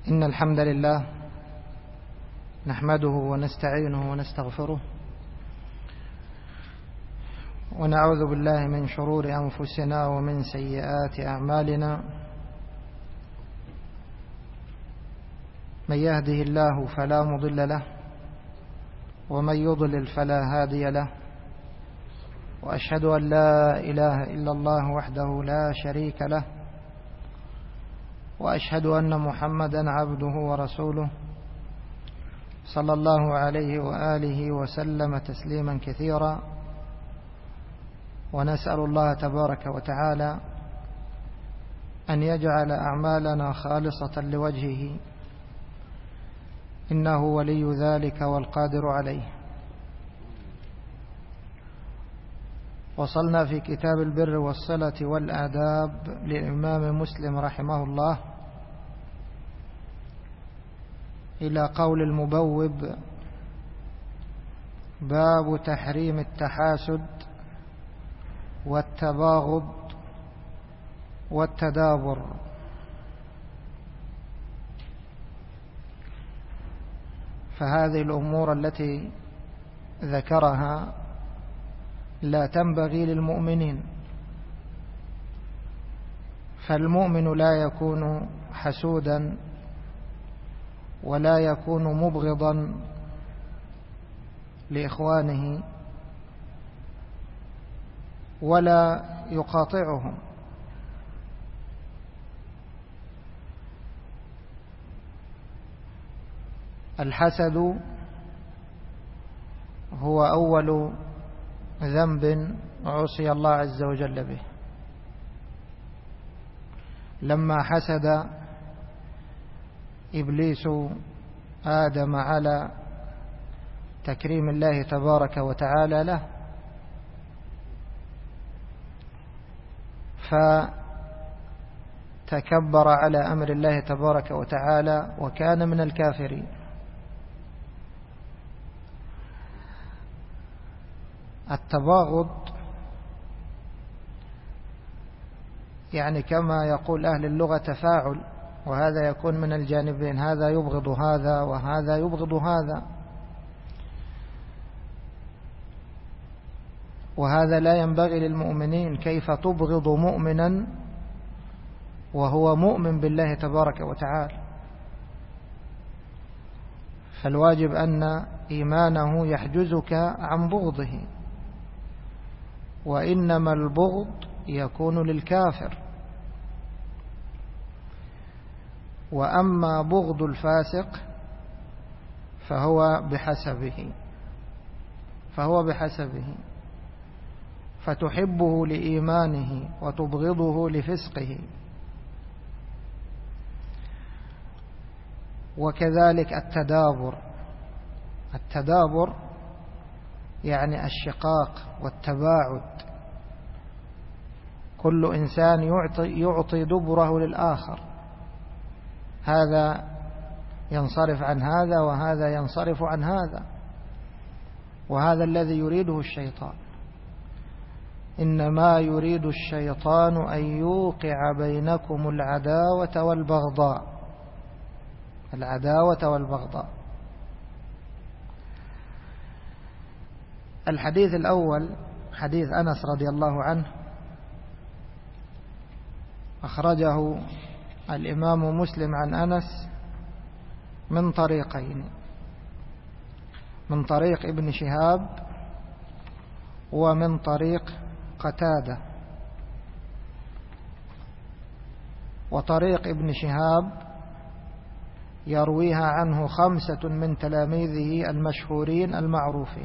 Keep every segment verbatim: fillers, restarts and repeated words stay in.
إن الحمد لله نحمده ونستعينه ونستغفره ونعوذ بالله من شرور أنفسنا ومن سيئات أعمالنا. من يهده الله فلا مضل له ومن يضلل فلا هادي له، وأشهد أن لا إله إلا الله وحده لا شريك له، وأشهد أن محمدا عبده ورسوله صلى الله عليه وآله وسلم تسليما كثيرا. ونسأل الله تبارك وتعالى أن يجعل أعمالنا خالصة لوجهه، إنه ولي ذلك والقادر عليه. وصلنا في كتاب البر والصلة والآداب للإمام مسلم رحمه الله إلى قول المبوب: باب تحريم التحاسد والتباغض والتدابر. فهذه الأمور التي ذكرها لا تنبغي للمؤمنين، فالمؤمن لا يكون حسودا ولا يكون مبغضا لإخوانه ولا يقاطعهم، الحسد هو أول ذنب عصي الله عز وجل به. لما حسد إبليس آدم على تكريم الله تبارك وتعالى له، فتكبر على أمر الله تبارك وتعالى وكان من الكافرين. التباغض يعني كما يقول أهل اللغة تفاعل، وهذا يكون من الجانبين، هذا يبغض هذا وهذا يبغض هذا، وهذا لا ينبغي للمؤمنين. كيف تبغض مؤمنا وهو مؤمن بالله تبارك وتعالى؟ فالواجب أن إيمانه يحجزك عن بغضه، وإنما البغض يكون للكافر. وأما بغض الفاسق فهو بحسبه فهو بحسبه فتحبه لإيمانه وتبغضه لفسقه. وكذلك التدابر التدابر يعني الشقاق والتباعد، كل إنسان يعطي, يعطي دبره للآخر، هذا ينصرف عن هذا وهذا ينصرف عن هذا، وهذا الذي يريده الشيطان. إنما يريد الشيطان أن يوقع بينكم العداوة والبغضاء العداوة والبغضاء. الحديث الأول حديث أنس رضي الله عنه، أخرجه الإمام مسلم عن أنس من طريقين: من طريق ابن شهاب ومن طريق قتادة. وطريق ابن شهاب يرويها عنه خمسة من تلاميذه المشهورين المعروفين،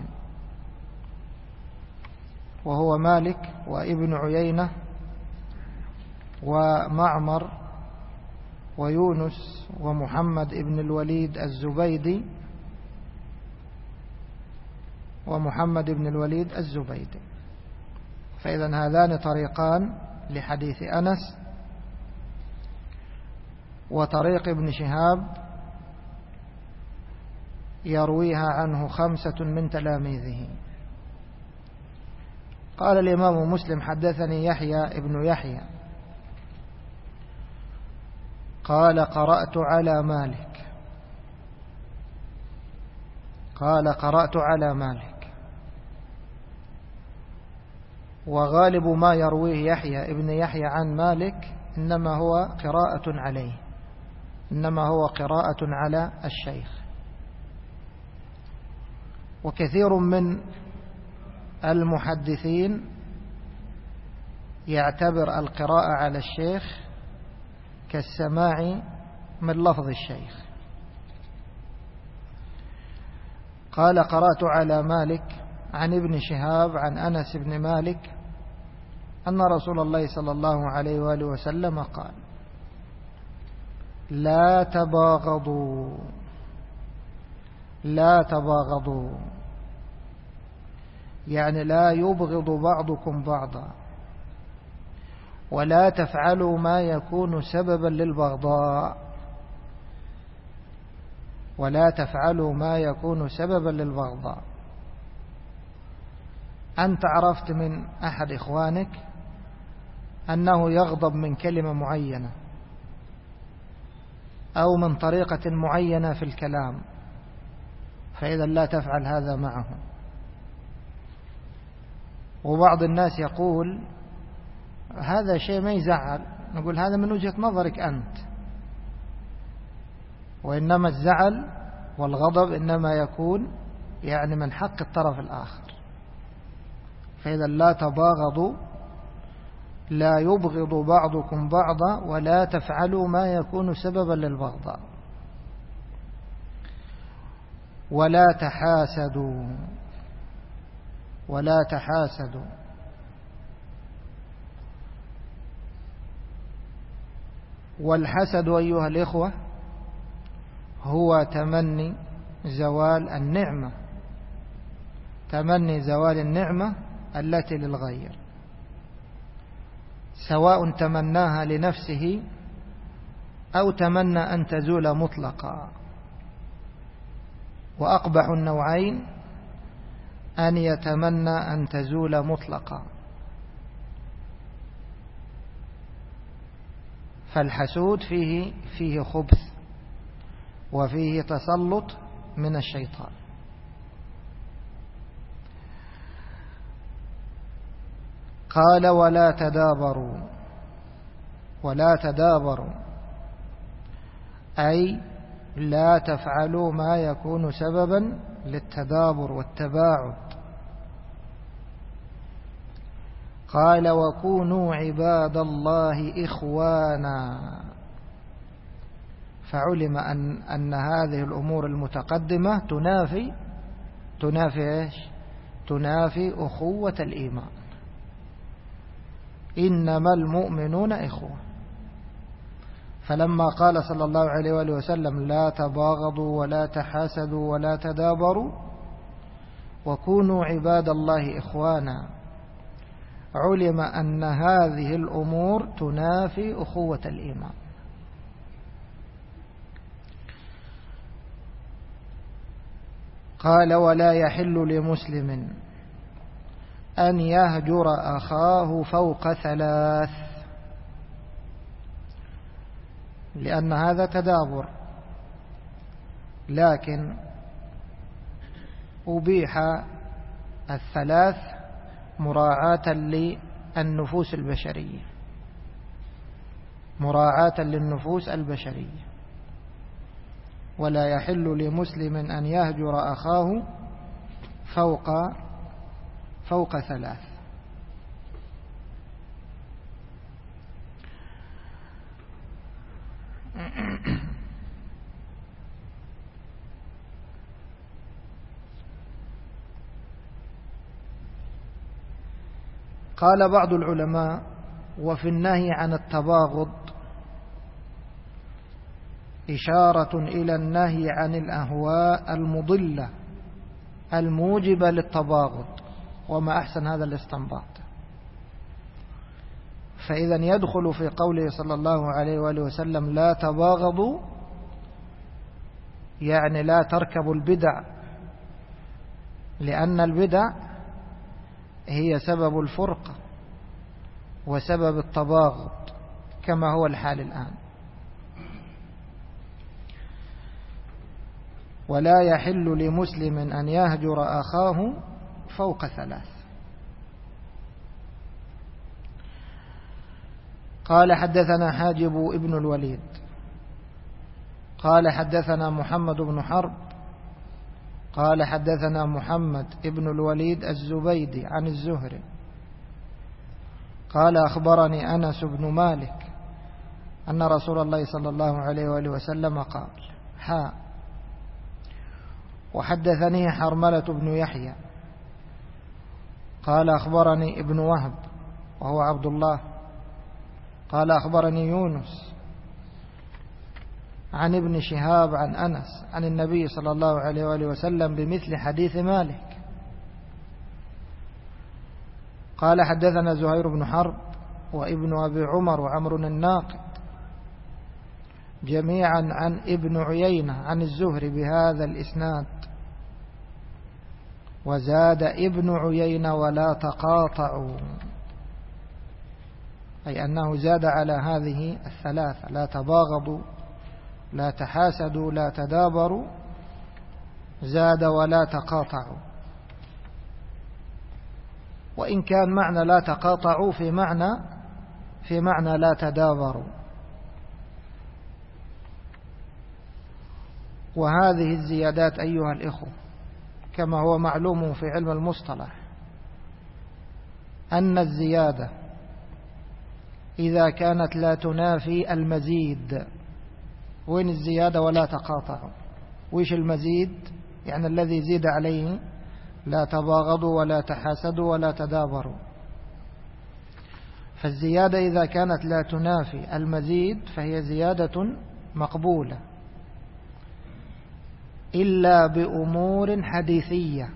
وهو مالك وابن عيينة ومعمر ويونس ومحمد ابن الوليد الزبيدي ومحمد ابن الوليد الزبيدي. فإذا هذان طريقان لحديث أنس. وطريق ابن شهاب يرويها عنه خمسة من تلاميذه. قال الإمام مسلم: حدثني يحيى ابن يحيى قال قرأت على مالك قال قرأت على مالك وغالب ما يرويه يحيى ابن يحيى عن مالك إنما هو قراءة عليه إنما هو قراءة على الشيخ. وكثير من المحدثين يعتبر القراءة على الشيخ كالسماع من لفظ الشيخ. قال قرأت على مالك عن ابن شهاب عن أنس بن مالك أن رسول الله صلى الله عليه وآله وسلم قال لا تباغضوا لا تباغضوا يعني لا يبغض بعضكم بعضا ولا تفعلوا ما يكون سببا للبغضاء ولا تفعلوا ما يكون سببا للبغضاء. أنت عرفت من أحد إخوانك أنه يغضب من كلمة معينة أو من طريقة معينة في الكلام، فإذا لا تفعل هذا معه. وبعض الناس يقول هذا شيء ما يزعل، نقول هذا من وجهة نظرك أنت، وإنما الزعل والغضب إنما يكون يعني من حق الطرف الآخر. فإذا لا تباغضوا لا يبغض بعضكم بعضا ولا تفعلوا ما يكون سببا للبغضاء ولا تحاسدوا ولا تحاسدوا والحسد أيها الإخوة هو تمني زوال النعمة تمني زوال النعمة التي للغير، سواء تمناها لنفسه أو تمنى أن تزول مطلقا. وأقبح النوعين أن يتمنى أن تزول مطلقا، فالحسود فيه فيه خبث وفيه تسلط من الشيطان. قال ولا تدابروا ولا تدابروا أي لا تفعلوا ما يكون سببا للتدابر والتباعد. قال وكونوا عباد الله إخوانا، فعلم أن, أن هذه الأمور المتقدمة تنافي تنافي إيش؟ تنافي أخوة الإيمان. إنما المؤمنون إخوة. فلما قال صلى الله عليه وآله وسلم لا تباغضوا ولا تحاسدوا ولا تدابروا وكونوا عباد الله إخوانا، علم أن هذه الأمور تنافي أخوة الإيمان. قال ولا يحل لمسلم أن يهجر أخاه فوق ثلاث، لأن هذا تدابر، لكن أبيح الثلاث مراعاة للنفوس البشرية مراعاة للنفوس البشرية ولا يحل لمسلم أن يهجر أخاه فوق فوق ثلاث. قال بعض العلماء وفي النهي عن التباغض إشارة إلى النهي عن الأهواء المضلة الموجبة للتباغض، وما أحسن هذا الاستنباط. فإذا يدخل في قوله صلى الله عليه وآله وسلم لا تباغضوا، يعني لا تركبوا البدع، لأن البدع هي سبب الفرقة وسبب التباغض كما هو الحال الآن. ولا يحل لمسلم أن يهجر أخاه فوق ثلاث. قال حدثنا حاجب ابن الوليد قال حدثنا محمد بن حرب قال حدثنا محمد ابن الوليد الزبيدي عن الزهري قال أخبرني أنس بن مالك أن رسول الله صلى الله عليه وآله وسلم قال: حا وحدثني حرملة بن يحيى قال أخبرني ابن وهب وهو عبد الله قال أخبرني يونس عن ابن شهاب عن أنس عن النبي صلى الله عليه وآله وسلم بمثل حديث مالك. قال حدثنا زهير بن حرب وابن أبي عمر وعمر الناقد جميعا عن ابن عيينة عن الزهري بهذا الإسناد، وزاد ابن عيينة ولا تقاطعوا، أي أنه زاد على هذه الثلاثة: لا تباغضوا، لا تحاسدوا، لا تدابروا، زاد ولا تقاطعوا. وإن كان معنى لا تقاطعوا في معنى في معنى لا تدابروا. وهذه الزيادات أيها الإخوة كما هو معلوم في علم المصطلح أن الزيادة إذا كانت لا تنافي المزيد. وين الزيادة ولا تقاطعوا؟ ويش المزيد؟ يعني الذي زيد عليه: لا تباغضوا ولا تحاسدوا ولا تدابروا. فالزيادة إذا كانت لا تنافي المزيد فهي زيادة مقبولة، إلا بأمور حديثية،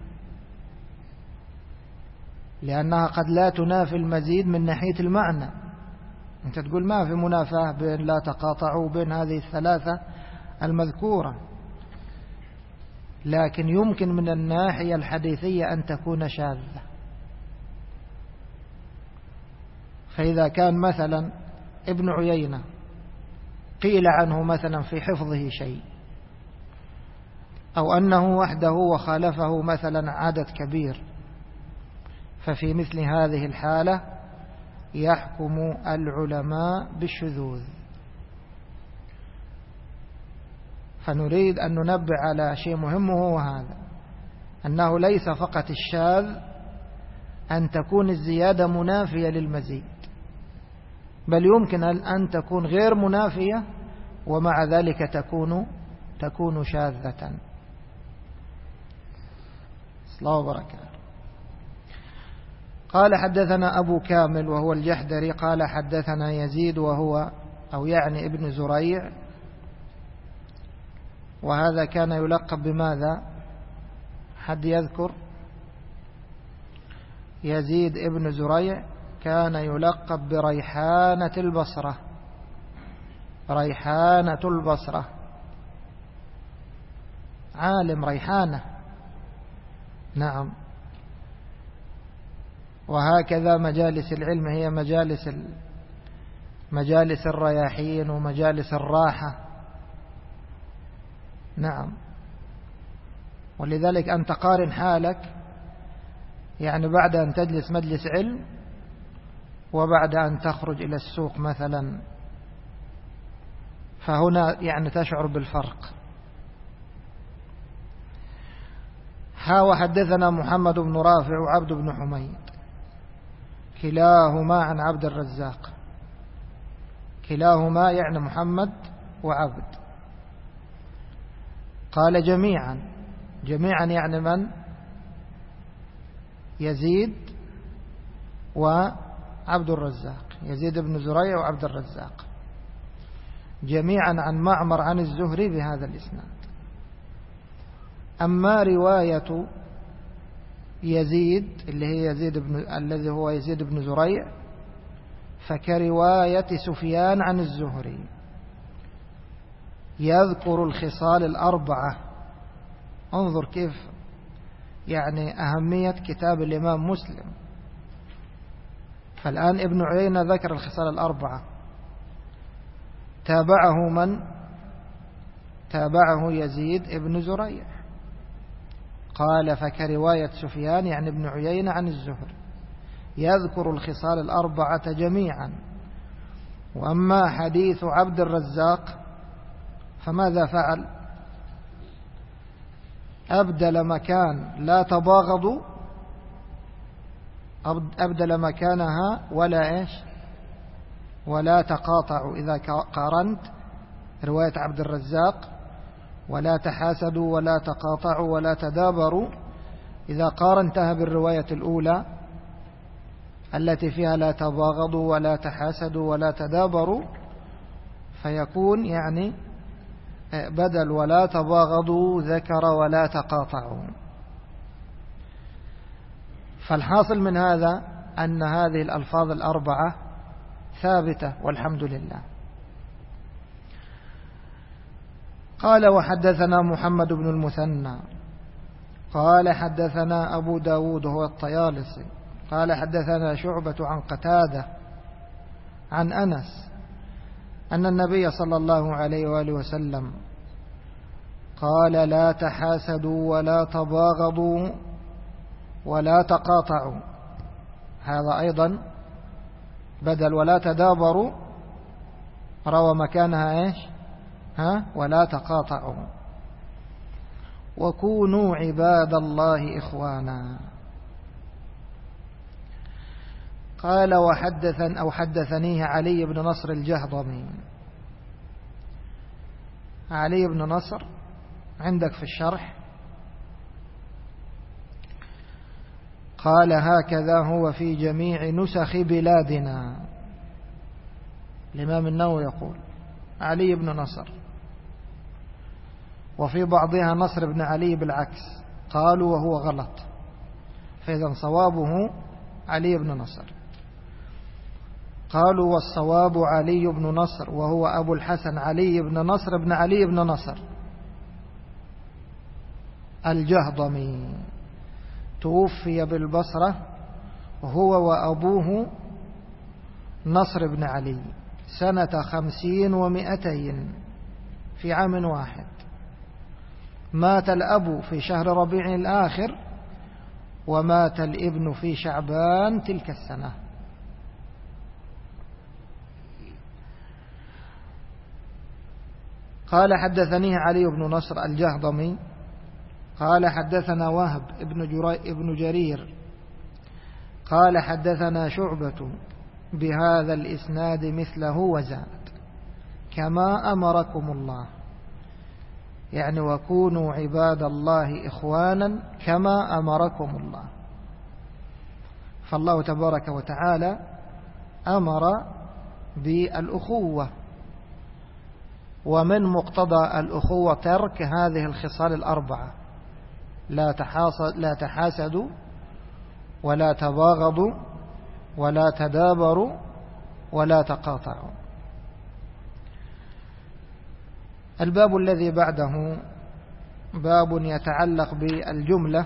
لأنها قد لا تنافي المزيد من ناحية المعنى. أنت تقول ما في منافاة بين لا تقاطعوا بين هذه الثلاثة المذكورة، لكن يمكن من الناحية الحديثية أن تكون شاذة. فإذا كان مثلا ابن عيينة قيل عنه مثلا في حفظه شيء، أو أنه وحده وخالفه مثلا عدد كبير، ففي مثل هذه الحالة يحكم العلماء بالشذوذ. فنريد أن ننبه على شيء مهم، وهو هذا: أنه ليس فقط الشاذ أن تكون الزيادة منافية للمزيد، بل يمكن أن تكون غير منافية ومع ذلك تكون تكون شاذة. الله وبركاته. قال حدثنا أبو كامل وهو الجحدري قال حدثنا يزيد وهو أو يعني ابن زريع، وهذا كان يلقب بماذا؟ حد يذكر؟ يزيد ابن زريع كان يلقب بريحانة البصرة. ريحانة البصرة، عالم ريحانة، نعم. وهكذا مجالس العلم هي مجالس مجالس الرياحين ومجالس الراحة، نعم. ولذلك أنت قارن حالك يعني بعد أن تجلس مجلس علم وبعد أن تخرج إلى السوق مثلا، فهنا يعني تشعر بالفرق. ها وحدثنا محمد بن رافع وعبد بن حميد كلاهما عن عبد الرزاق. كلاهما يعني محمد وعبد. قال جميعا. جميعا يعني من؟ يزيد وعبد الرزاق، يزيد بن زريع وعبد الرزاق، جميعا عن معمر عن الزهري بهذا الإسناد. أما رواية يزيد اللي هي يزيد بن الذي هو يزيد بن زريع فكرواية سفيان عن الزهري، يذكر الخصال الأربعة. انظر كيف يعني أهمية كتاب الإمام مسلم. فالآن ابن عيينة ذكر الخصال الأربعة، تابعه من؟ تابعه يزيد ابن زريع. قال فكرواية سفيان يعني ابن عيينة عن الزهري يذكر الخصال الأربعة جميعا. وأما حديث عبد الرزاق فماذا فعل؟ أبدل مكان لا تباغضوا، أبدل مكانها ولا إيش ولا تقاطعوا. إذا قارنت رواية عبد الرزاق ولا تحاسدوا ولا تقاطعوا ولا تدابروا، إذا قارنتها بالرواية الأولى التي فيها لا تباغضوا ولا تحاسدوا ولا تدابروا، فيكون يعني بدل ولا تباغضوا ذكر ولا تقاطعوا. فالحاصل من هذا أن هذه الألفاظ الأربعة ثابتة والحمد لله. قال وحدثنا محمد بن المثنى قال حدثنا أبو داود هو الطيالسي قال حدثنا شعبة عن قتادة عن أنس أن النبي صلى الله عليه وآله وسلم قال لا تحاسدوا ولا تباغضوا ولا تقاطعوا. هذا أيضا بدل ولا تدابروا روى مكانها إيش ها ولا تقاطعوا. وكونوا عباد الله إخوانا. قال وحدثن أو حدثنيه علي بن نصر الجهضمي. علي بن نصر عندك في الشرح قال هكذا هو في جميع نسخ بلادنا. الإمام النووي يقول علي بن نصر، وفي بعضها نصر بن علي بالعكس، قالوا وهو غلط، فإذا صوابه علي بن نصر. قالوا والصواب علي بن نصر وهو أبو الحسن علي بن نصر بن علي بن نصر الجهضمي، توفي بالبصرة هو وأبوه نصر بن علي سنة خمسين ومئتين في عام واحد. مات الأب في شهر ربيع الآخر ومات الابن في شعبان تلك السنة. قال حدثنيه علي بن نصر الجهضمي قال حدثنا وهب ابن جرير قال حدثنا شعبة بهذا الإسناد مثله وزاد كما أمركم الله، يعني وكونوا عباد الله إخوانا كما أمركم الله. فالله تبارك وتعالى أمر بالأخوة، ومن مقتضى الأخوة ترك هذه الخصال الأربعة: لا لا تحاسدوا ولا تباغضوا ولا تدابروا ولا تقاطعوا. الباب الذي بعده باب يتعلق بالجملة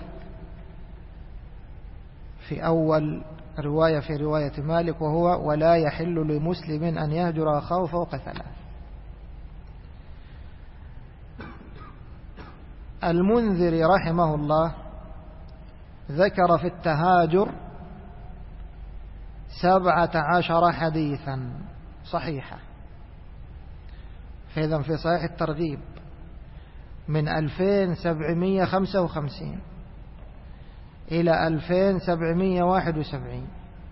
في أول رواية في رواية مالك، وهو ولا يحل لمسلم أن يهجر أخاه فوق ثلاث. المنذر رحمه الله ذكر في التهاجر سبعة عشر حديثا صحيحة، فإذا في صحيح الترغيب من ألفين سبعمائة وخمسة وخمسين إلى ألفين سبعمائة وواحد وسبعين،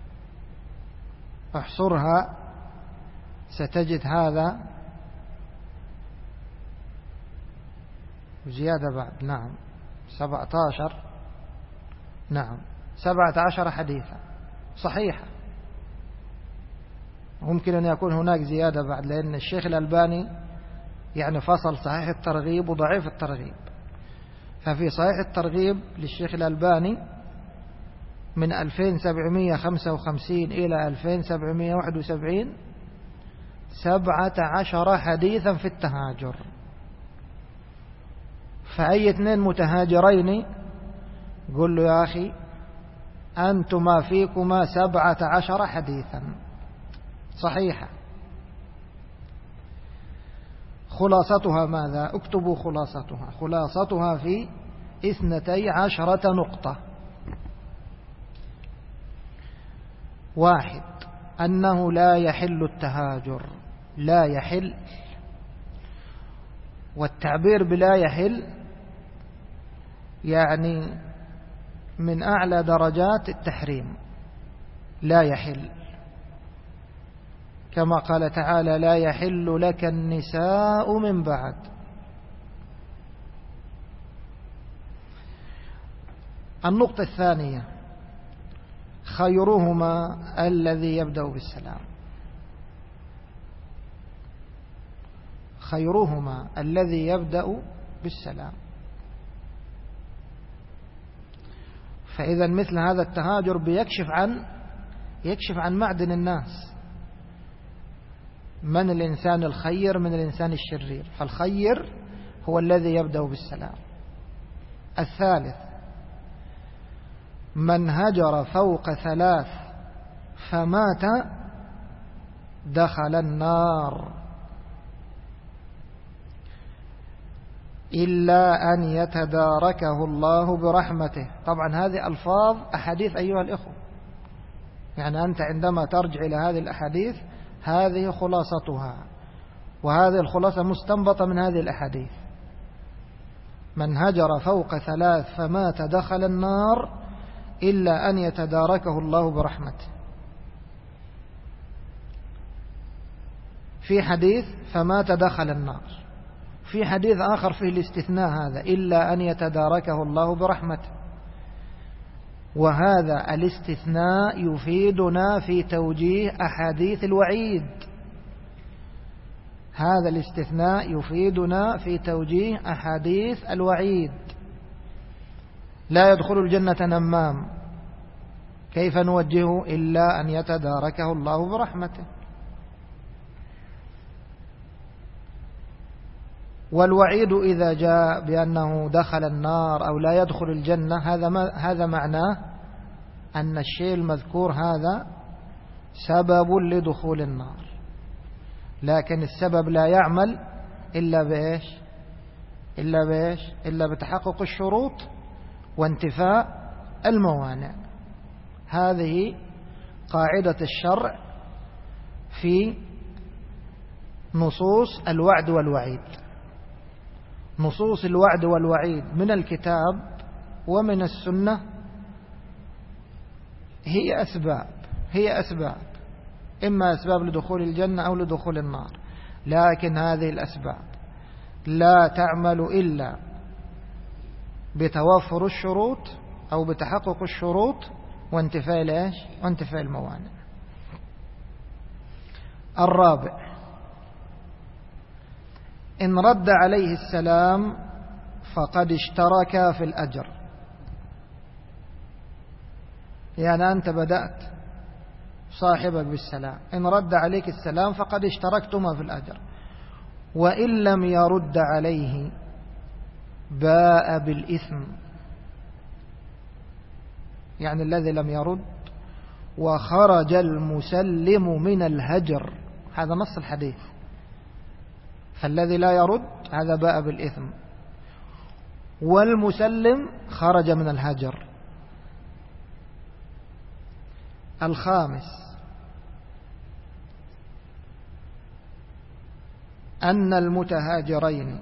احصرها ستجد هذا زيادة بعد. نعم سبعة عشر، نعم سبعة عشر حديثا صحيحة. ممكن أن يكون هناك زيادة بعد، لأن الشيخ الألباني يعني فصل صحيح الترغيب وضعيف الترغيب. ففي صحيح الترغيب للشيخ الألباني من ألفين سبعمائة وخمسة وخمسين إلى ألفين سبعمائة وواحد وسبعين سبعة عشر حديثا في التهاجر. فأي اثنين متهاجرين قل له يا أخي أنتما فيكما سبعة عشر حديثا صحيحة. خلاصتها ماذا؟ اكتبوا خلاصتها. خلاصتها في اثنتي عشرة نقطة. واحد، أنه لا يحل التهاجر. لا يحل، والتعبير بلا يحل يعني من أعلى درجات التحريم. لا يحل، كما قال تعالى: لا يحل لك النساء من بعد. النقطة الثانية: خيرهما الذي يبدأ بالسلام. خيرهما الذي يبدأ بالسلام. فإذا مثل هذا التهاجر بيكشف عن يكشف عن معدن الناس، من الإنسان الخير من الإنسان الشرير. فالخير هو الذي يبدأ بالسلام. الثالث: من هجر فوق ثلاث فمات دخل النار إلا أن يتداركه الله برحمته. طبعا هذه ألفاظ أحاديث أيها الإخوة، يعني أنت عندما ترجع إلى هذه الأحاديث هذه خلاصتها، وهذه الخلاصة مستنبطة من هذه الأحاديث. من هجر فوق ثلاث فمات دخل النار إلا أن يتداركه الله برحمته. في حديث فمات دخل النار، في حديث آخر فيه الاستثناء هذا إلا أن يتداركه الله برحمته. وهذا الاستثناء يفيدنا في توجيه أحاديث الوعيد. هذا الاستثناء يفيدنا في توجيه أحاديث الوعيد. لا يدخل الجنة نمام، كيف نوجهه؟ إلا أن يتداركه الله برحمته. والوعيد إذا جاء بأنه دخل النار أو لا يدخل الجنة، هذا ما هذا معناه أن الشيء المذكور هذا سبب لدخول النار، لكن السبب لا يعمل إلا بإيش؟ إلا بإيش؟ إلا بتحقق الشروط وانتفاء الموانع. هذه قاعدة الشرع في نصوص الوعد والوعيد. نصوص الوعد والوعيد من الكتاب ومن السنة هي أسباب هي أسباب إما أسباب لدخول الجنة أو لدخول النار، لكن هذه الأسباب لا تعمل إلا بتوفر الشروط أو بتحقق الشروط وانتفاء الإيش؟ وانتفاء الموانع. الرابع: إن رد عليه السلام فقد اشترك في الأجر. يعني أنت بدأت صاحبك بالسلام، إن رد عليك السلام فقد اشتركتما في الأجر، وإن لم يرد عليه باء بالإثم. يعني الذي لم يرد وخرج المسلم من الهجر، هذا نص الحديث. فالذي لا يرد هذا باء بالإثم، والمسلم خرج من الهجر. الخامس: أن المتهاجرين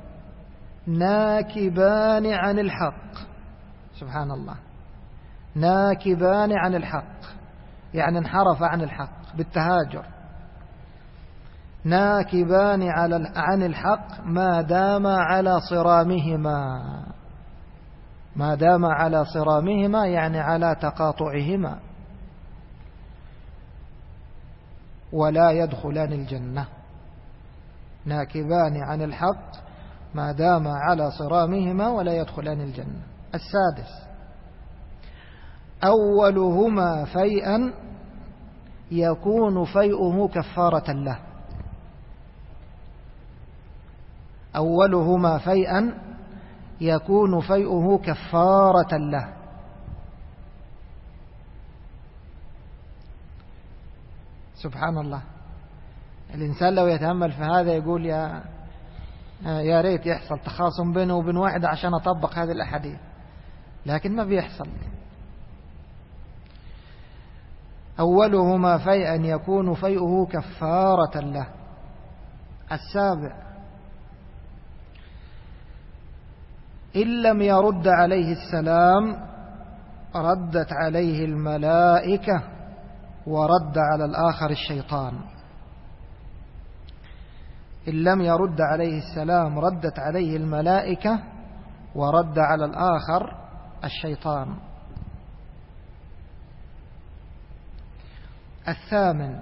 ناكبان عن الحق. سبحان الله، ناكبان عن الحق يعني انحرف عن الحق بالتهاجر. ناكبان عن الحق ما دام على صرامهما، ما دام على صرامهما يعني على تقاطعهما، ولا يدخلان الجنة. ناكبان عن الحق ما دام على صرامهما ولا يدخلان الجنة. السادس: أولهما فيئا يكون فيئه كفارة له. أولهما فيئا يكون فيئه كفارة له. سبحان الله، الإنسان لو يتأمل في هذا يقول يا يا ريت يحصل تخاصم بينه وبين واحد عشان أطبق هذه الأحاديث، لكن ما بيحصل. أولهما فيئا يكون فيئه كفارة له. السابع إن لم يرد عليه السلام ردت عليه الملائكة ورد على الآخر الشيطان. إن لم يرد عليه السلام ردت عليه الملائكة ورد على الآخر الشيطان. الثامن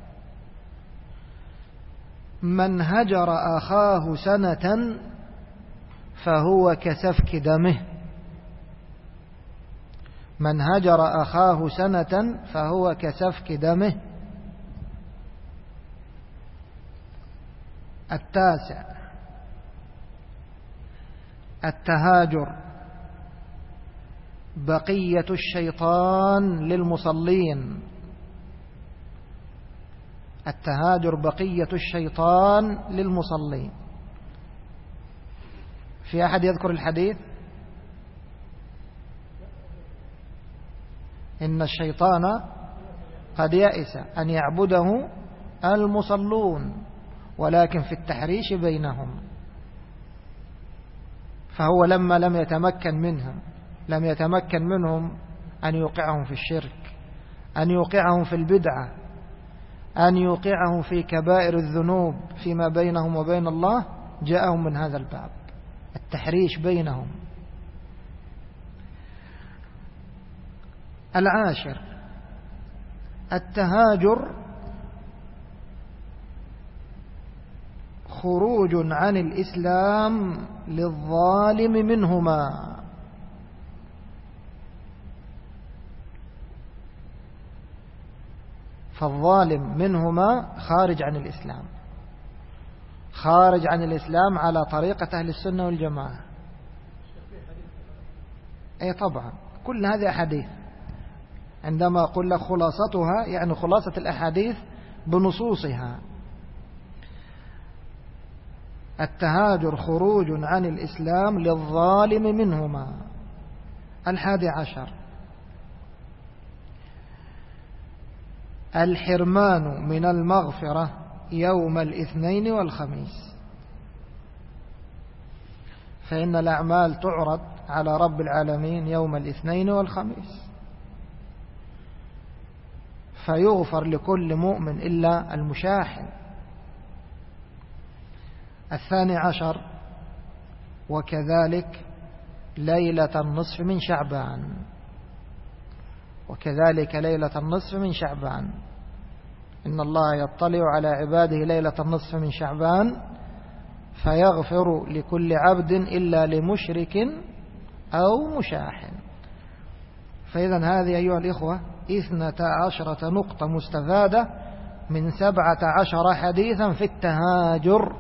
من هجر أخاه سنة فهو كسفك دمه. من هجر أخاه سنة فهو كسفك دمه. التاسع التهاجر بقية الشيطان للمصلين. التهاجر بقية الشيطان للمصلين. في أحد يذكر الحديث؟ إن الشيطان قد يئس أن يعبده المصلون ولكن في التحريش بينهم. فهو لما لم يتمكن منهم لم يتمكن منهم أن يوقعهم في الشرك، أن يوقعهم في البدعة، أن يوقعهم في كبائر الذنوب فيما بينهم وبين الله، جاءهم من هذا الباب التحريش بينهم. العاشر التهاجر خروج عن الإسلام للظالم منهما. فالظالم منهما خارج عن الإسلام، خارج عن الإسلام على طريقة أهل السنة والجماعة. أي طبعا كل هذه أحاديث، عندما أقول لك خلاصتها يعني خلاصة الأحاديث بنصوصها. التهاجر خروج عن الإسلام للظالم منهما. الحادي عشر الحرمان من المغفرة يوم الاثنين والخميس. فإن الأعمال تعرض على رب العالمين يوم الاثنين والخميس، فيغفر لكل مؤمن إلا المشاحن. الثاني عشر وكذلك ليلة النصف من شعبان. وكذلك ليلة النصف من شعبان إن الله يطلع على عباده ليلة النصف من شعبان فيغفر لكل عبد إلا لمشرك أو مشاحن. فإذا هذه أيها الإخوة اثنتا عشرة نقطة مستفادة من سبعة عشر حديثا في التهاجر.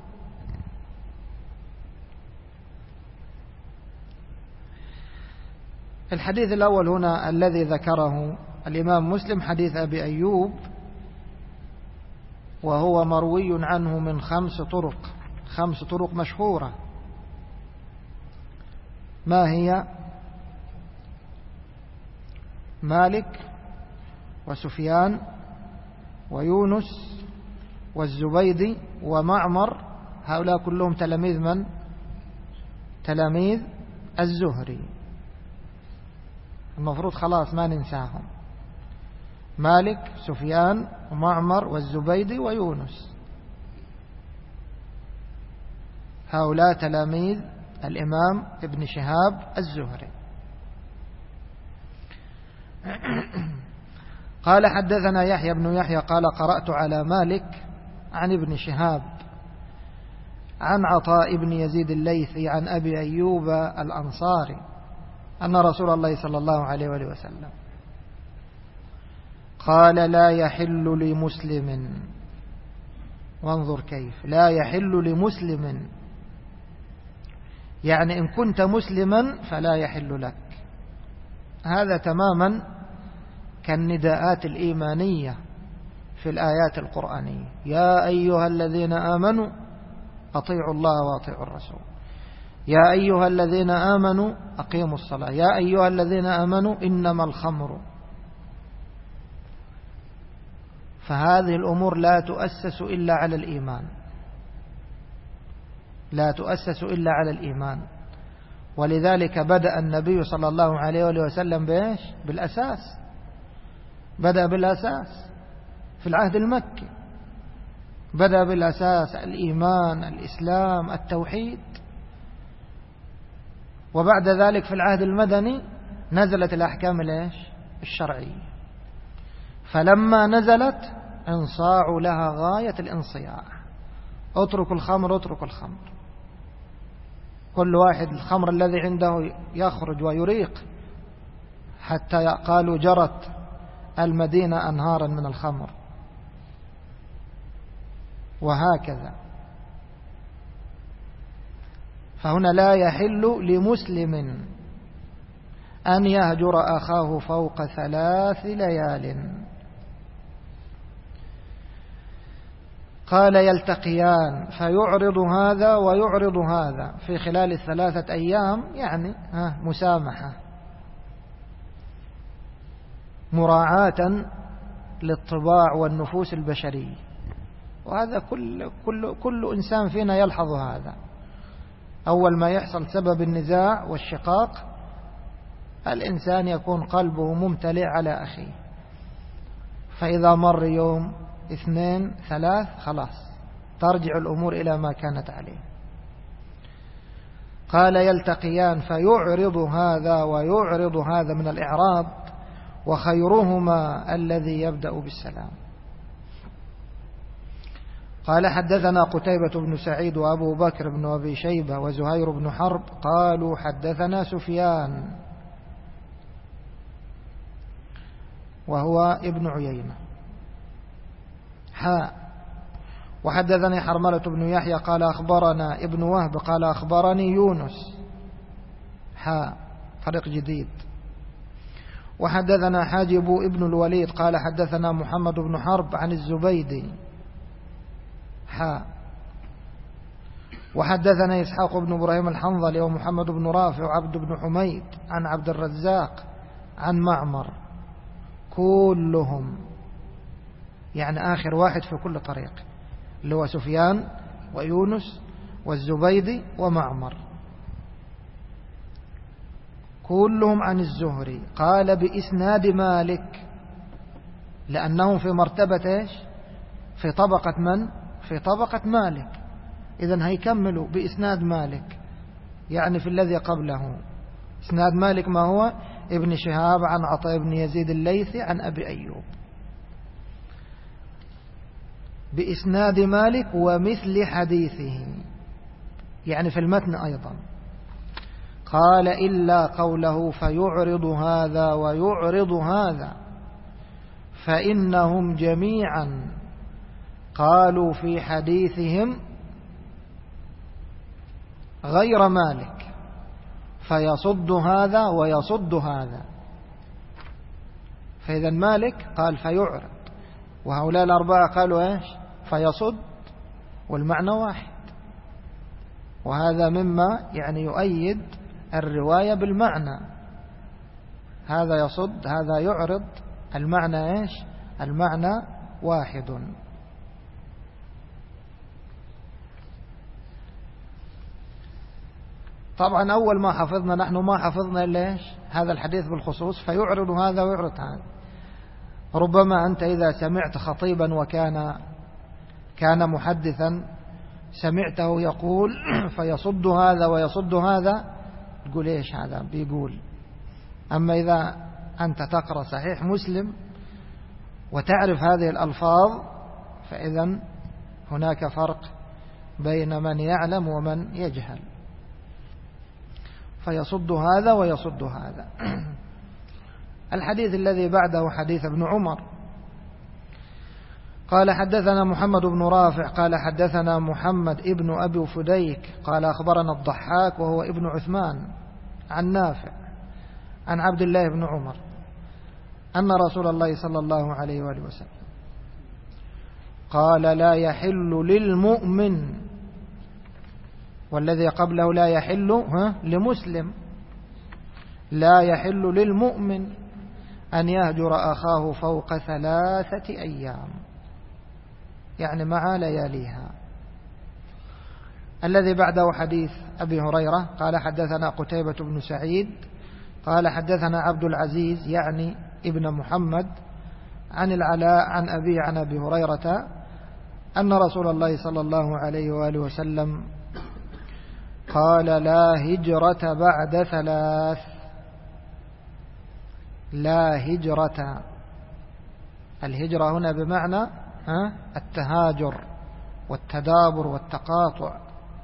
الحديث الأول هنا الذي ذكره الإمام مسلم حديث أبي أيوب، وهو مروي عنه من خمس طرق خمس طرق مشهورة. ما هي؟ مالك وسفيان ويونس والزبيدي ومعمر، هؤلاء كلهم تلاميذ من؟ تلاميذ الزهري. المفروض خلاص ما ننساهم. مالك سفيان ومعمر والزبيدي ويونس، هؤلاء تلاميذ الإمام ابن شهاب الزهري. قال حدثنا يحيى بن يحيى قال قرأت على مالك عن ابن شهاب عن عطاء بن يزيد الليثي عن أبي أيوب الأنصاري أن رسول الله صلى الله عليه وآله وسلم قال لا يحل لمسلم، وانظر كيف لا يحل لمسلم، يعني إن كنت مسلما فلا يحل لك. هذا تماما كالنداءات الإيمانية في الآيات القرآنية. يا أيها الذين آمنوا أطيعوا الله وأطيعوا الرسول. يا أيها الذين آمنوا أقيموا الصلاة، يا أيها الذين آمنوا إنما الخمر. فهذه الأمور لا تؤسس إلا على الإيمان، لا تؤسس إلا على الإيمان. ولذلك بدأ النبي صلى الله عليه وسلم بإيش؟ بالأساس، بدأ بالأساس في العهد المكي، بدأ بالأساس الإيمان، الإسلام، التوحيد. وبعد ذلك في العهد المدني نزلت الأحكام الشرعية، فلما نزلت انصاعوا لها غاية الانصياع. اتركوا الخمر، اتركوا الخمر. كل واحد الخمر الذي عنده يخرج ويريق، حتى قالوا جرت المدينة أنهارا من الخمر، وهكذا. فهنا لا يحل لمسلم أن يهجر أخاه فوق ثلاث ليال. قال يلتقيان فيعرض هذا ويعرض هذا في خلال الثلاثة أيام، يعني ها مسامحة، مراعاة للطباع والنفوس البشرية. وهذا كل, كل, كل إنسان فينا يلحظ هذا. أول ما يحصل سبب النزاع والشقاق الإنسان يكون قلبه ممتلئ على أخيه، فإذا مر يوم اثنين ثلاث خلاص ترجع الأمور إلى ما كانت عليه. قال يلتقيان فيعرض هذا ويعرض هذا من الإعراض، وخيرهما الذي يبدأ بالسلام. قال حدثنا قتيبة بن سعيد وأبو بكر بن أبي شيبة وزهير بن حرب قالوا حدثنا سفيان وهو ابن عيينة حاء وحدثني حرملة بن يحيى قال أخبرنا ابن وهب قال أخبرني يونس حاء طريق جديد. وحدثنا حاجب ابن الوليد قال حدثنا محمد بن حرب عن الزبيدي حاء. وحدثنا إسحاق بن إبراهيم الحنظلي ومحمد بن رافع وعبد بن حميد عن عبد الرزاق عن معمر، كلهم يعني آخر واحد في كل طريق اللي هو سفيان ويونس والزبيدي ومعمر، كلهم عن الزهري. قال بإسناد مالك، لأنهم في مرتبة إيش؟ في طبقة من؟ في طبقة مالك. إذن هيكملوا بإسناد مالك، يعني في الذي قبله. إسناد مالك ما هو؟ ابن شهاب عن عطاء بن يزيد الليثي عن أبي أيوب، بإسناد مالك ومثل حديثه، يعني في المتن أيضا. قال إلا قوله فيعرض هذا ويعرض هذا، فإنهم جميعا قالوا في حديثهم غير مالك، فيصد هذا ويصد هذا. فإذا مالك قال فيعرض، وهؤلاء الأربعة قالوا إيش؟ فيصد، والمعنى واحد. وهذا مما يعني يؤيد الرواية بالمعنى، هذا يصد هذا يعرض، المعنى إيش؟ المعنى واحد. طبعا أول ما حفظنا نحن ما حفظنا إلا إيش؟ هذا الحديث بالخصوص، فيعرض هذا ويعرض هذا. ربما أنت إذا سمعت خطيبا وكان كان محدثا سمعته يقول فيصد هذا ويصد هذا، تقول إيش هذا بيقول. أما إذا أنت تقرأ صحيح مسلم وتعرف هذه الألفاظ، فإذا هناك فرق بين من يعلم ومن يجهل. فيصد هذا ويصد هذا. الحديث الذي بعده حديث ابن عمر قال حدثنا محمد بن رافع قال حدثنا محمد ابن أبي فديك قال أخبرنا الضحاك وهو ابن عثمان عن نافع عن عبد الله بن عمر أن رسول الله صلى الله عليه وآله وسلم قال لا يحل للمؤمن والذي قبله لا يحل ها لمسلم، لا يحل للمؤمن أن يهجر أخاه فوق ثلاثة أيام، يعني مع لياليها. الذي بعده حديث أبي هريرة قال حدثنا قتيبة بن سعيد قال حدثنا عبد العزيز يعني ابن محمد عن العلاء عن أبي عن أبي هريرة أن رسول الله صلى الله عليه وآله وسلم قال لا هجرة بعد ثلاث. لا هجرة، الهجرة هنا بمعنى التهاجر والتدابر والتقاطع.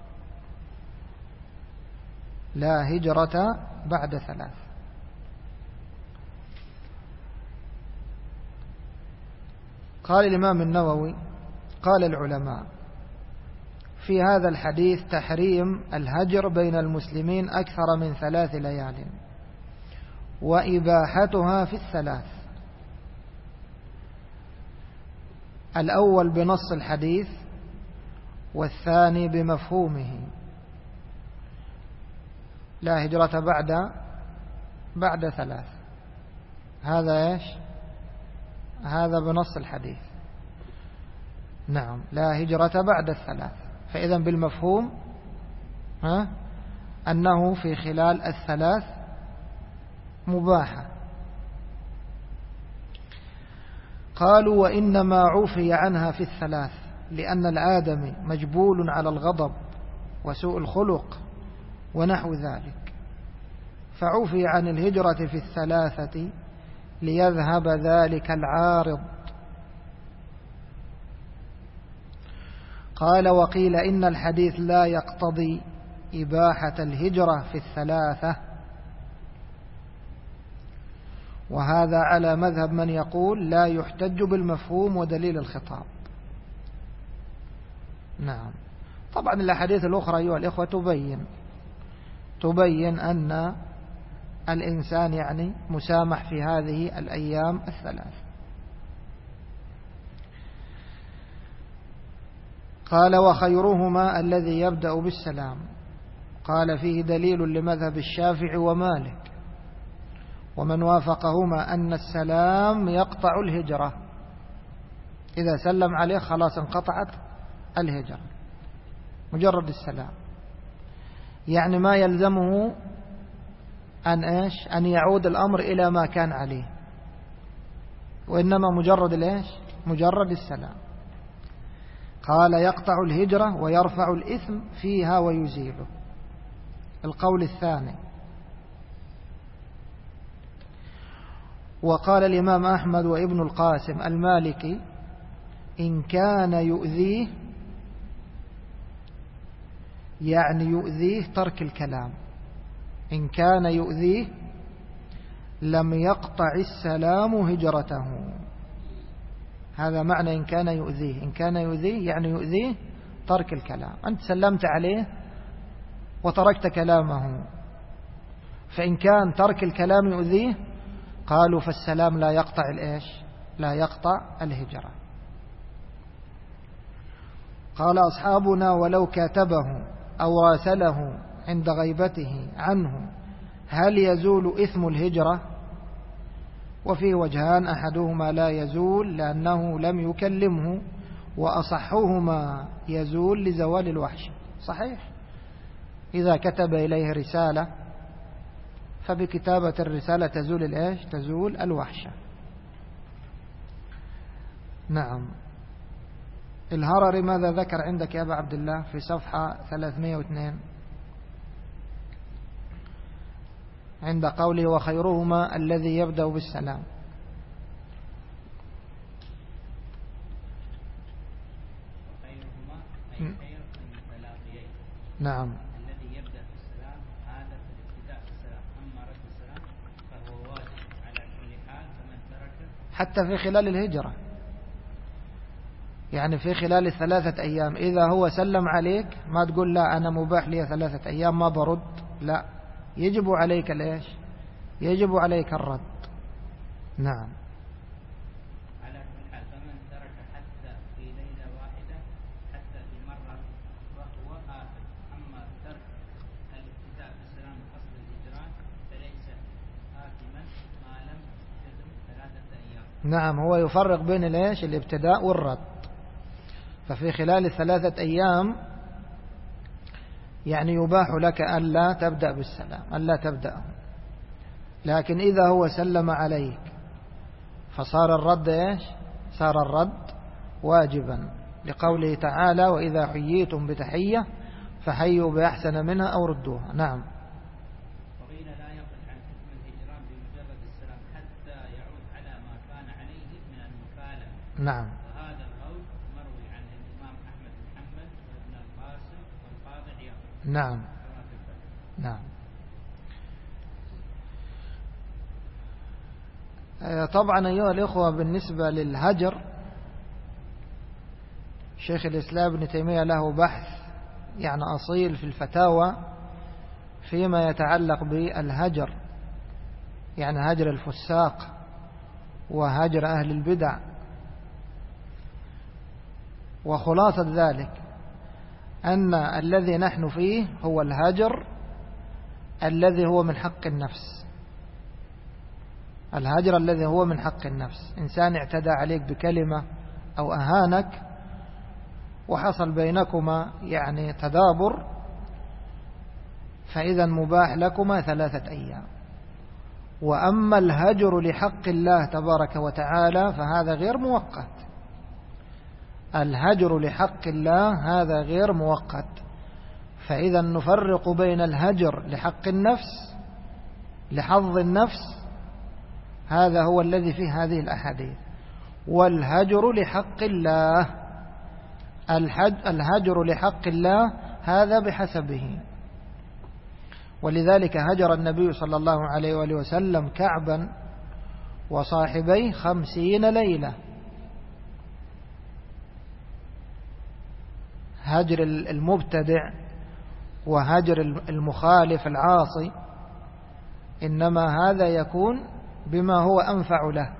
لا هجرة بعد ثلاث. قال الإمام النووي قال العلماء في هذا الحديث تحريم الهجر بين المسلمين أكثر من ثلاث ليال وإباحتها في الثلاث. الأول بنص الحديث والثاني بمفهومه. لا هجرة بعد بعد ثلاث، هذا ايش؟ هذا بنص الحديث. نعم، لا هجرة بعد الثلاث، فإذا بالمفهوم ها أنه في خلال الثلاث مباحة. قالوا وإنما عفي عنها في الثلاث لأن الآدمي مجبول على الغضب وسوء الخلق ونحو ذلك، فعفي عن الهجرة في الثلاثة ليذهب ذلك العارض. قال وقيل إن الحديث لا يقتضي إباحة الهجرة في الثلاثة، وهذا على مذهب من يقول لا يحتج بالمفهوم ودليل الخطاب. نعم، طبعا الأحاديث الأخرى أيها الإخوة تبين تبين أن الإنسان يعني مسامح في هذه الأيام الثلاث. قال وخيرهما الذي يبدأ بالسلام. قال فيه دليل لمذهب الشافعي ومالك ومن وافقهما أن السلام يقطع الهجرة، إذا سلم عليه خلاص انقطعت الهجرة، مجرد السلام، يعني ما يلزمه أن إيش أن يعود الأمر إلى ما كان عليه، وإنما مجرد الإيش مجرد السلام. قال يقطع الهجرة ويرفع الإثم فيها ويزيله. القول الثاني. وقال الإمام أحمد وابن القاسم المالكي إن كان يؤذيه، يعني يؤذيه ترك الكلام، إن كان يؤذيه لم يقطع السلام هجرته. هذا معنى إن كان يؤذيه. إن كان يؤذيه يعني يؤذيه ترك الكلام، أنت سلمت عليه وتركت كلامه، فإن كان ترك الكلام يؤذيه قالوا فالسلام لا يقطع الإيش لا يقطع الهجرة. قال أصحابنا ولو كاتبه أو راسله عند غيبته عنه هل يزول إثم الهجرة؟ وفيه وجهان، أحدهما لا يزول لأنه لم يكلمه، وأصحهما يزول لزوال الوحش. صحيح، إذا كتب إليه رسالة فبكتابة الرسالة تزول الإيش تزول الوحشة. نعم. الهرري ماذا ذكر عندك يا أبا عبد الله في صفحة ثلاثمائة واثنين عند قوله وخيرهما الذي يبدأ بالسلام؟ نعم. الذي يبدأ بالسلام هذا في الابتداء بالسلام، أما رد السلام فهو واجب على كل حال فمن تركه حتى في خلال الهجرة، يعني في خلال الثلاثة أيام إذا هو سلم عليك ما تقول لا أنا مباح لي ثلاثة أيام ما برد، لا، يجب عليك ليش يجب عليك الرد. نعم. على كل حال فمن ترك حتى في ليلة واحدة حتى في مرة فهو آثم، أما نعم، هو يفرق بين الإيش الابتداء والرد. ففي خلال الثلاثة أيام يعني يباح لك ألا تبدأ بالسلام، ألا تبدأ. لكن إذا هو سلم عليك فصار الرد إيش؟ صار الرد واجبا، لقوله تعالى: وإذا حييتم بتحية فحيوا بأحسن منها أو ردوها. نعم. وقيل لا يقل عن حكم الهجران بمجرد السلام حتى يعود على ما كان عليه من المكالمة. نعم. وهذا القول مروي عن الإمام أحمد بن حنبل وابن القاسم والقاضي عياض. نعم. نعم. طبعا أيها الإخوة، بالنسبة للهجر شيخ الإسلام ابن تيمية له بحث يعني أصيل في الفتاوى فيما يتعلق بالهجر، يعني هجر الفساق وهجر أهل البدع. وخلاصة ذلك أن الذي نحن فيه هو الهجر الذي هو من حق النفس، الهجر الذي هو من حق النفس. إنسان اعتدى عليك بكلمة أو أهانك وحصل بينكما يعني تدابر، فإذا مباح لكما ثلاثة أيام. وأما الهجر لحق الله تبارك وتعالى فهذا غير مؤقت. الهجر لحق الله هذا غير مؤقت. فإذا نفرق بين الهجر لحق النفس لحظ النفس، هذا هو الذي فيه هذه الأحاديث، والهجر لحق الله. الهجر لحق الله هذا بحسبه. ولذلك هجر النبي صلى الله عليه وآله وسلم كعبا وصاحبيه خمسين ليلة. هجر المبتدع وهجر المخالف العاصي إنما هذا يكون بما هو أنفع له.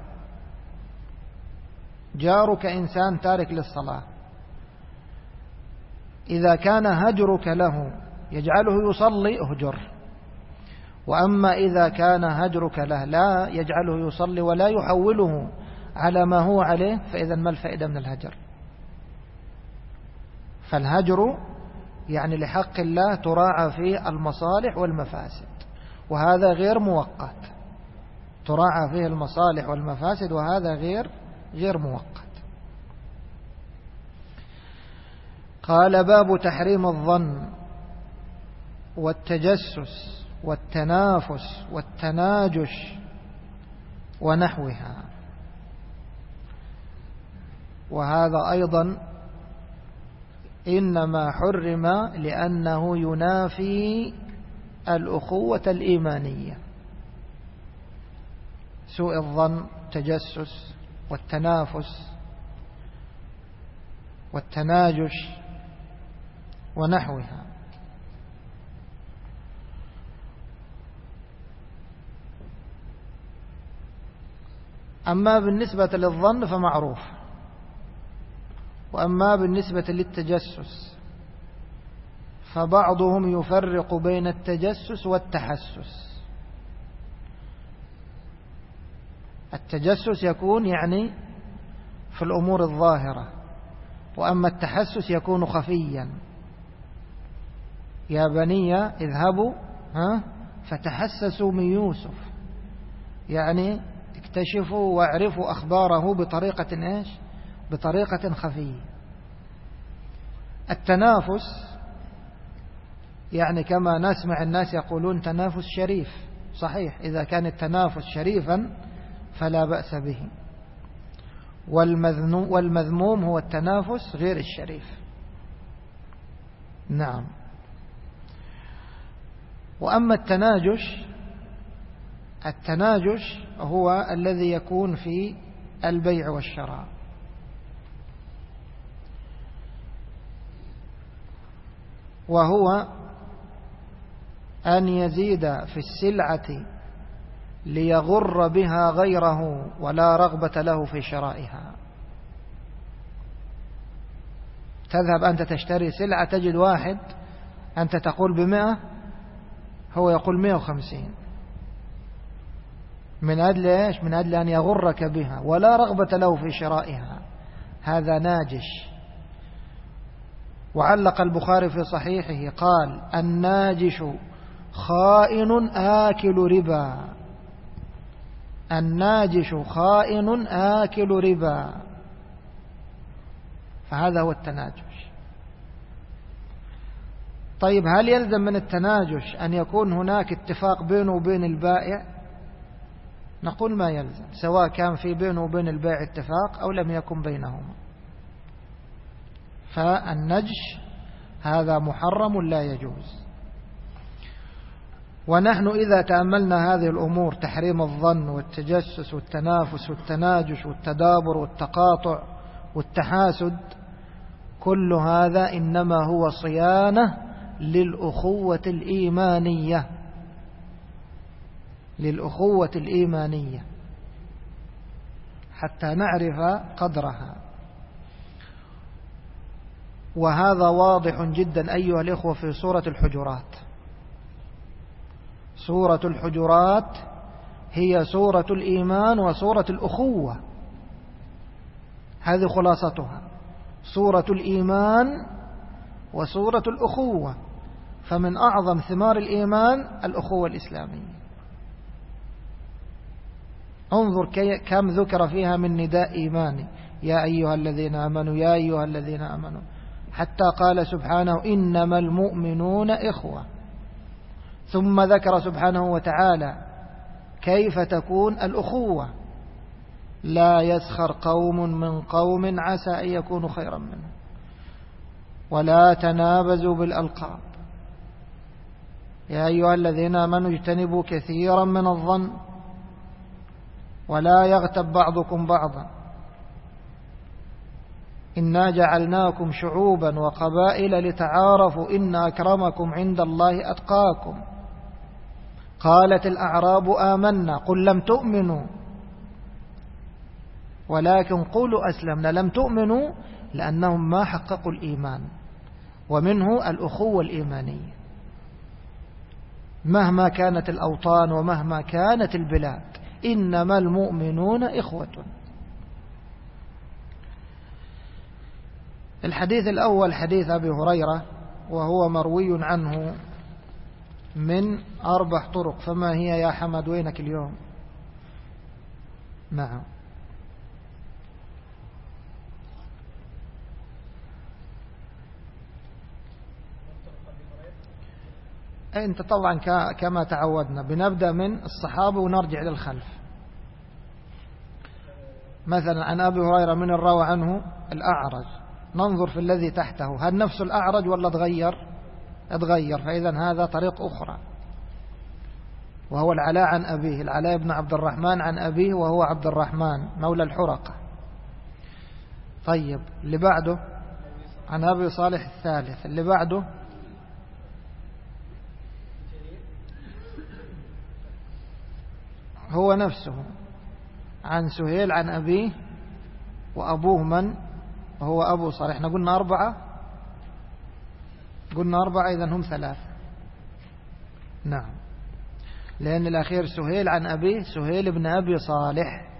جارك إنسان تارك للصلاة، إذا كان هجرك له يجعله يصلي اهجر. وأما إذا كان هجرك له لا يجعله يصلي ولا يحوله على ما هو عليه، فإذا ما الفائدة من الهجر؟ فالهجر يعني لحق الله تراعى فيه المصالح والمفاسد، وهذا غير مؤقت. تراعى فيه المصالح والمفاسد وهذا غير غير مؤقت. قال: باب تحريم الظن والتجسس والتنافس والتناجش ونحوها. وهذا أيضا إنما حرم لأنه ينافي الأخوة الإيمانية. سوء الظن، التجسس والتنافس والتناجش ونحوها. أما بالنسبة للظن فمعروف، وأما بالنسبة للتجسس فبعضهم يفرق بين التجسس والتحسس. التجسس يكون يعني في الأمور الظاهرة، وأما التحسس يكون خفيا. يا بني اذهبوا ها فتحسسوا من يوسف، يعني اكتشفوا واعرفوا أخباره بطريقة إيش؟ بطريقة خفية. التنافس يعني كما نسمع الناس يقولون تنافس شريف، صحيح، إذا كان التنافس شريفا فلا بأس به. والمذموم هو التنافس غير الشريف. نعم. وأما التناجش، التناجش هو الذي يكون في البيع والشراء. وهو أن يزيد في السلعة ليغر بها غيره ولا رغبة له في شرائها. تذهب أنت تشتري سلعة تجد واحد أنت تقول بمئة هو يقول مئة وخمسين، من أجل إيش؟ من أجل أن يغرك بها ولا رغبة له في شرائها، هذا ناجش. وعلق البخاري في صحيحه قال: الناجش خائن آكل ربا، الناجش خائن آكل ربا، فهذا هو التناجش. طيب هل يلزم من التناجش أن يكون هناك اتفاق بينه وبين البائع؟ نقول ما يلزم، سواء كان في بينه وبين البائع اتفاق أو لم يكن بينهما، فالنجش هذا محرم لا يجوز. ونحن إذا تأملنا هذه الأمور، تحريم الظن والتجسس والتنافس والتناجش والتدابر والتقاطع والتحاسد، كل هذا إنما هو صيانة للأخوة الإيمانية، للأخوة الإيمانية حتى نعرف قدرها. وهذا واضح جدا أيها الإخوة في سورة الحجرات. سورة الحجرات هي سورة الإيمان وسورة الأخوة، هذه خلاصتها، سورة الإيمان وسورة الأخوة. فمن أعظم ثمار الإيمان الأخوة الإسلامية. انظر كم ذكر فيها من نداء إيماني: يا أيها الذين آمنوا، يا أيها الذين آمنوا، حتى قال سبحانه: إنما المؤمنون إخوة. ثم ذكر سبحانه وتعالى كيف تكون الأخوة: لا يسخر قوم من قوم عسى أن يكونوا خيرا منهم، ولا تنابزوا بالألقاب، يا أيها الذين آمنوا اجتنبوا كثيرا من الظن، ولا يغتب بعضكم بعضا، إنا جعلناكم شعوبا وقبائل لتعارفوا إن أكرمكم عند الله أتقاكم. قالت الأعراب آمنا قل لم تؤمنوا ولكن قولوا أسلمنا. لم تؤمنوا لأنهم ما حققوا الإيمان، ومنه الأخوة الإيمانية مهما كانت الأوطان ومهما كانت البلاد، إنما المؤمنون إخوة. الحديث الأول حديث أبي هريرة، وهو مروي عنه من أربع طرق. فما هي يا حمد؟ وينك اليوم؟ نعم. أنت طبعا كما تعودنا بنبدأ من الصحابة ونرجع للخلف. مثلا عن أبي هريرة من الروى عنه الأعرج، ننظر في الذي تحته هل نفس الأعرج ولا تغير؟ اتغير، فإذا هذا طريق أخرى. وهو العلاء عن أبيه، العلاء بن عبد الرحمن عن أبيه، وهو عبد الرحمن مولى الحرقة. طيب اللي بعده عن أبي صالح الثالث. اللي بعده هو نفسه عن سهيل عن أبيه، وأبوه من؟ وهو أبو صالح. احنا قلنا أربعة، قلنا أربعة، إذن هم ثلاث. نعم، لأن الأخير سهيل عن أبيه، سهيل بن أبي صالح،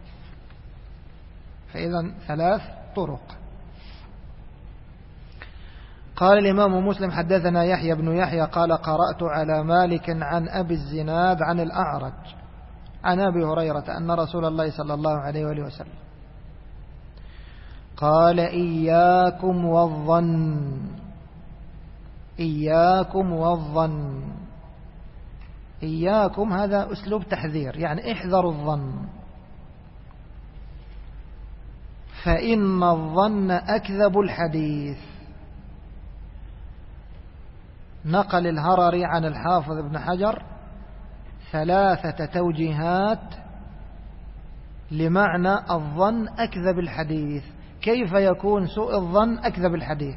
فإذن ثلاث طرق. قال الإمام مسلم: حدثنا يحيى بن يحيى قال: قرأت على مالك عن أبي الزناد عن الأعرج عن أبي هريرة أن رسول الله صلى الله عليه وآله وسلم قال: إياكم والظن، إياكم والظن. إياكم هذا أسلوب تحذير، يعني احذروا الظن، فإن الظن أكذب الحديث. نقل الهرري عن الحافظ ابن حجر ثلاثة توجيهات لمعنى الظن أكذب الحديث. كيف يكون سوء الظن أكذب الحديث؟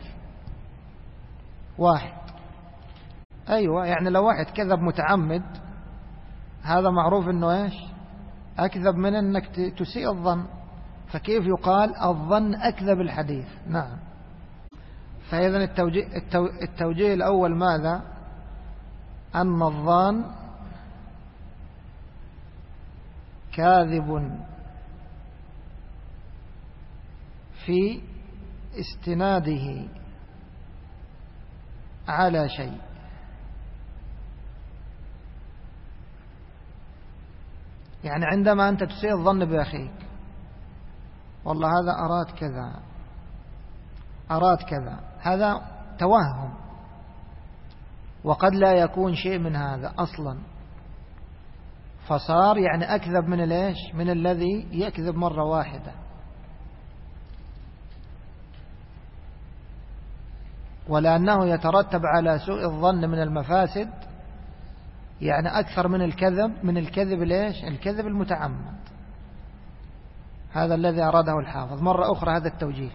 واحد، أيوة، يعني لو واحد كذب متعمد هذا معروف أنه إيش؟ أكذب من أنك تسيء الظن، فكيف يقال الظن أكذب الحديث؟ نعم. فإذن التوجيه, التوجيه الأول ماذا؟ أن الظن كاذب في استناده على شيء. يعني عندما أنت تسيء الظن بأخيك، والله هذا أراد كذا أراد كذا، هذا توهم، وقد لا يكون شيء من هذا أصلا، فصار يعني أكذب من ليش من الذي يكذب مرة واحدة. ولأنه يترتب على سوء الظن من المفاسد يعني أكثر من الكذب من الكذب ليش الكذب المتعمد. هذا الذي أراده الحافظ. مرة أخرى هذا التوجيه،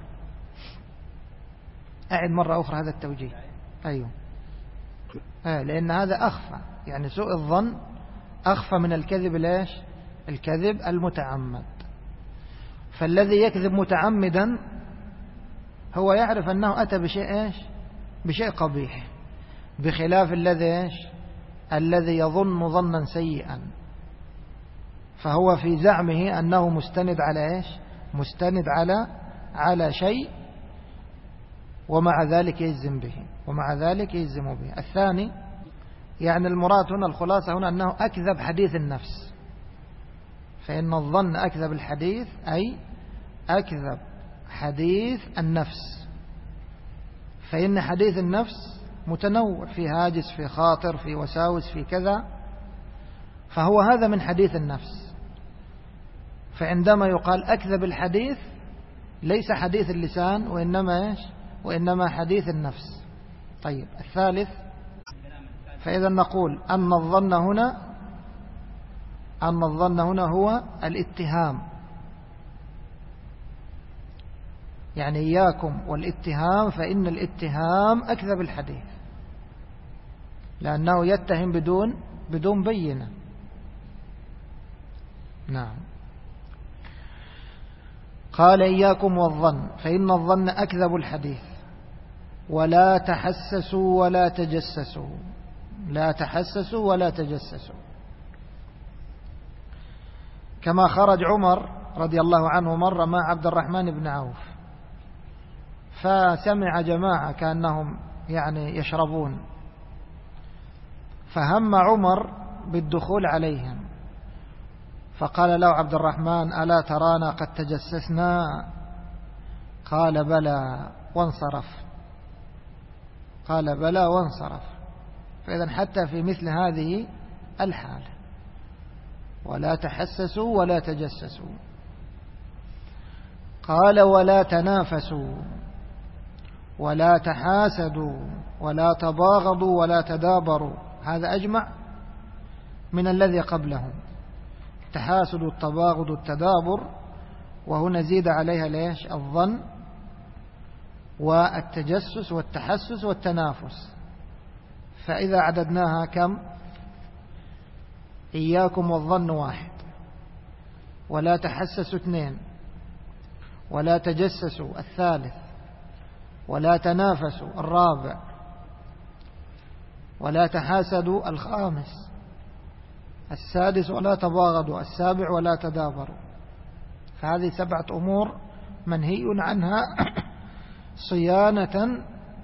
أعد مرة أخرى هذا التوجيه. أيوه آه لأن هذا أخفى، يعني سوء الظن أخفى من الكذب ليش الكذب المتعمد. فالذي يكذب متعمدا هو يعرف أنه أتى بشيء إيش بشيء قبيح، بخلاف الذي إيش الذي يظن ظنا سيئا، فهو في زعمه أنه مستند على إيش مستند على على شيء، ومع ذلك يجزم به ومع ذلك يجزم به. الثاني يعني المراد هنا الخلاصة هنا أنه أكذب حديث النفس، فإن الظن أكذب الحديث أي أكذب حديث النفس، فإن حديث النفس متنوع، في هاجس في خاطر في وساوس في كذا، فهو هذا من حديث النفس. فعندما يقال أكذب الحديث ليس حديث اللسان وإنما إيش وإنما حديث النفس. طيب الثالث، فإذا نقول أن الظن هنا أن الظن هنا هو الاتهام، يعني إياكم والاتهام، فإن الاتهام أكذب الحديث، لأنه يتهم بدون بدون بينة. نعم. قال إياكم والظن فإن الظن أكذب الحديث، ولا تحسسوا ولا تجسسوا لا تحسسوا ولا تجسسوا. كما خرج عمر رضي الله عنه مرة مع عبد الرحمن بن عوف، فسمع جماعة كأنهم يعني يشربون، فهم عمر بالدخول عليهم، فقال له عبد الرحمن ألا ترانا قد تجسسنا؟ قال بلى وانصرف قال بلى وانصرف. فإذا حتى في مثل هذه الحال ولا تحسسوا ولا تجسسوا. قال ولا تنافسوا ولا تحاسدوا ولا تباغضوا ولا تدابروا. هذا أجمع من الذي قبلهم، تحاسد التباغض التدابر، وهنا زيد عليها ليش الظن والتجسس والتحسس والتنافس. فإذا عددناها كم؟ إياكم والظن واحد، ولا تحسسوا اثنين، ولا تجسسوا الثالث، ولا تنافسوا الرابع، ولا تحاسدوا الخامس، السادس ولا تباغضوا السابع، ولا تدابروا. فهذه سبعة أمور منهي عنها صيانة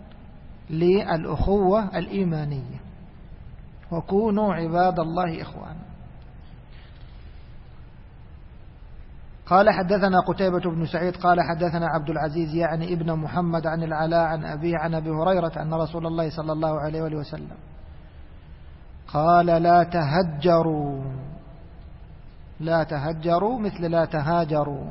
للأخوة الإيمانية. وكونوا عباد الله إخوانا. قال حدثنا قتيبة بن سعيد قال حدثنا عبد العزيز يعني ابن محمد عن العلاء عن أبيه عن أبي هريرة أن رسول الله صلى الله عليه وآله وسلم قال لا تهجروا لا تهجروا مثل لا تهاجروا.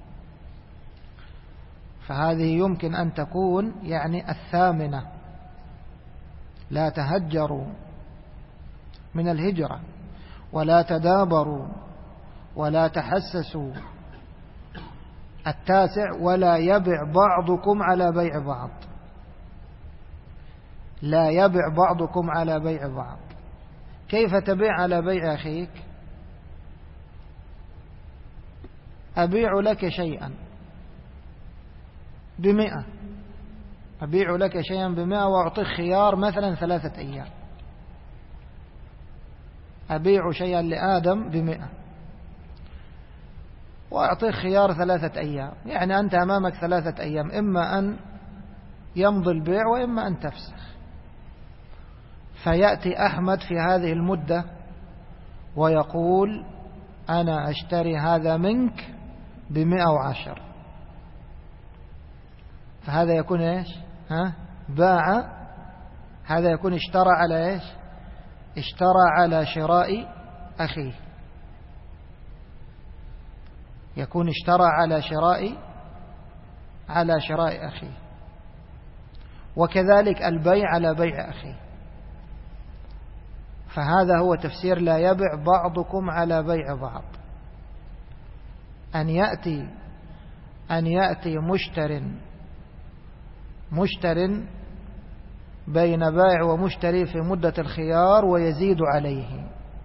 فهذه يمكن أن تكون يعني الثامنة، لا تهجروا من الهجرة، ولا تدابروا ولا تحسسوا. التاسع ولا يبع بعضكم على بيع بعض، لا يبع بعضكم على بيع بعض. كيف تبيع على بيع أخيك؟ أبيع لك شيئا بمئة أبيع لك شيئا بمئة وأعطيك خيار مثلا ثلاثة أيام. أبيع شيئا لآدم بمئة وأعطيك خيار ثلاثة أيام، يعني أنت أمامك ثلاثة أيام، إما أن يمضي البيع وإما أن تفسخ. فيأتي أحمد في هذه المدة ويقول أنا أشتري هذا منك بمئة وعشر، فهذا يكون إيش؟ ها؟ باع. هذا يكون اشترى على إيش؟ اشترى على شراء أخيه، يكون اشترى على شراء على شراء أخيه. وكذلك البيع على بيع أخيه. فهذا هو تفسير لا يبع بعضكم على بيع بعض. أن يأتي أن يأتي مشتر مشتر بين بائع ومشتري في مدة الخيار ويزيد عليه.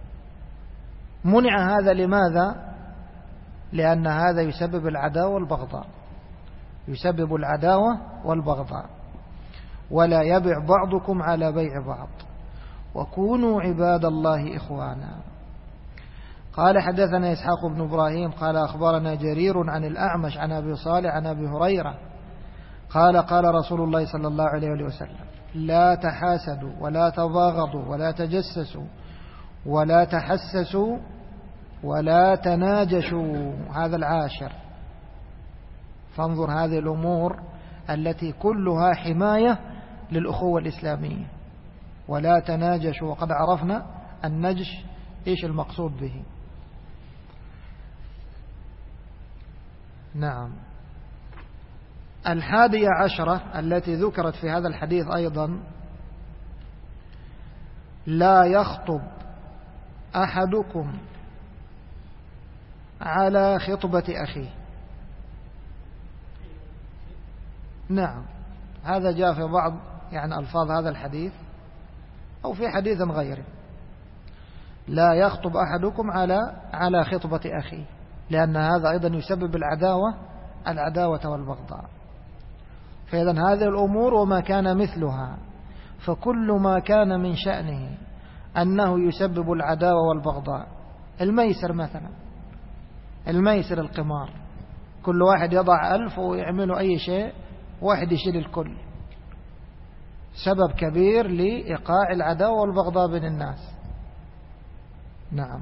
منع هذا لماذا؟ لأن هذا يسبب العداوة والبغضاء، يسبب العداوة والبغضاء. ولا يبع بعضكم على بيع بعض وكونوا عباد الله إخوانا. قال حدثنا إسحاق بن إبراهيم قال أخبرنا جرير عن الأعمش عن أبي صالح عن أبي هريرة قال قال رسول الله صلى الله عليه وسلم لا تحاسدوا ولا تباغضوا ولا تجسسوا ولا تحسسوا ولا تناجشوا. هذا العاشر. فانظر هذه الأمور التي كلها حماية للأخوة الإسلامية. ولا تناجشوا، وقد عرفنا النجش إيش المقصود به. نعم. الحادية عشرة التي ذكرت في هذا الحديث أيضا لا يخطب أحدكم على خطبة أخيه. نعم، هذا جاء في بعض يعني ألفاظ هذا الحديث أو في حديث غيره. لا يخطب أحدكم على على خطبة أخيه، لأن هذا أيضا يسبب العداوة العداوة والبغضاء. فإذا هذه الأمور وما كان مثلها، فكل ما كان من شأنه أنه يسبب العداوة والبغضاء. الميسر مثلا، الميسر القمار، كل واحد يضع ألف ويعملوا أي شيء، واحد يشيل الكل، سبب كبير لإيقاع العداوة والبغضاء بين الناس. نعم.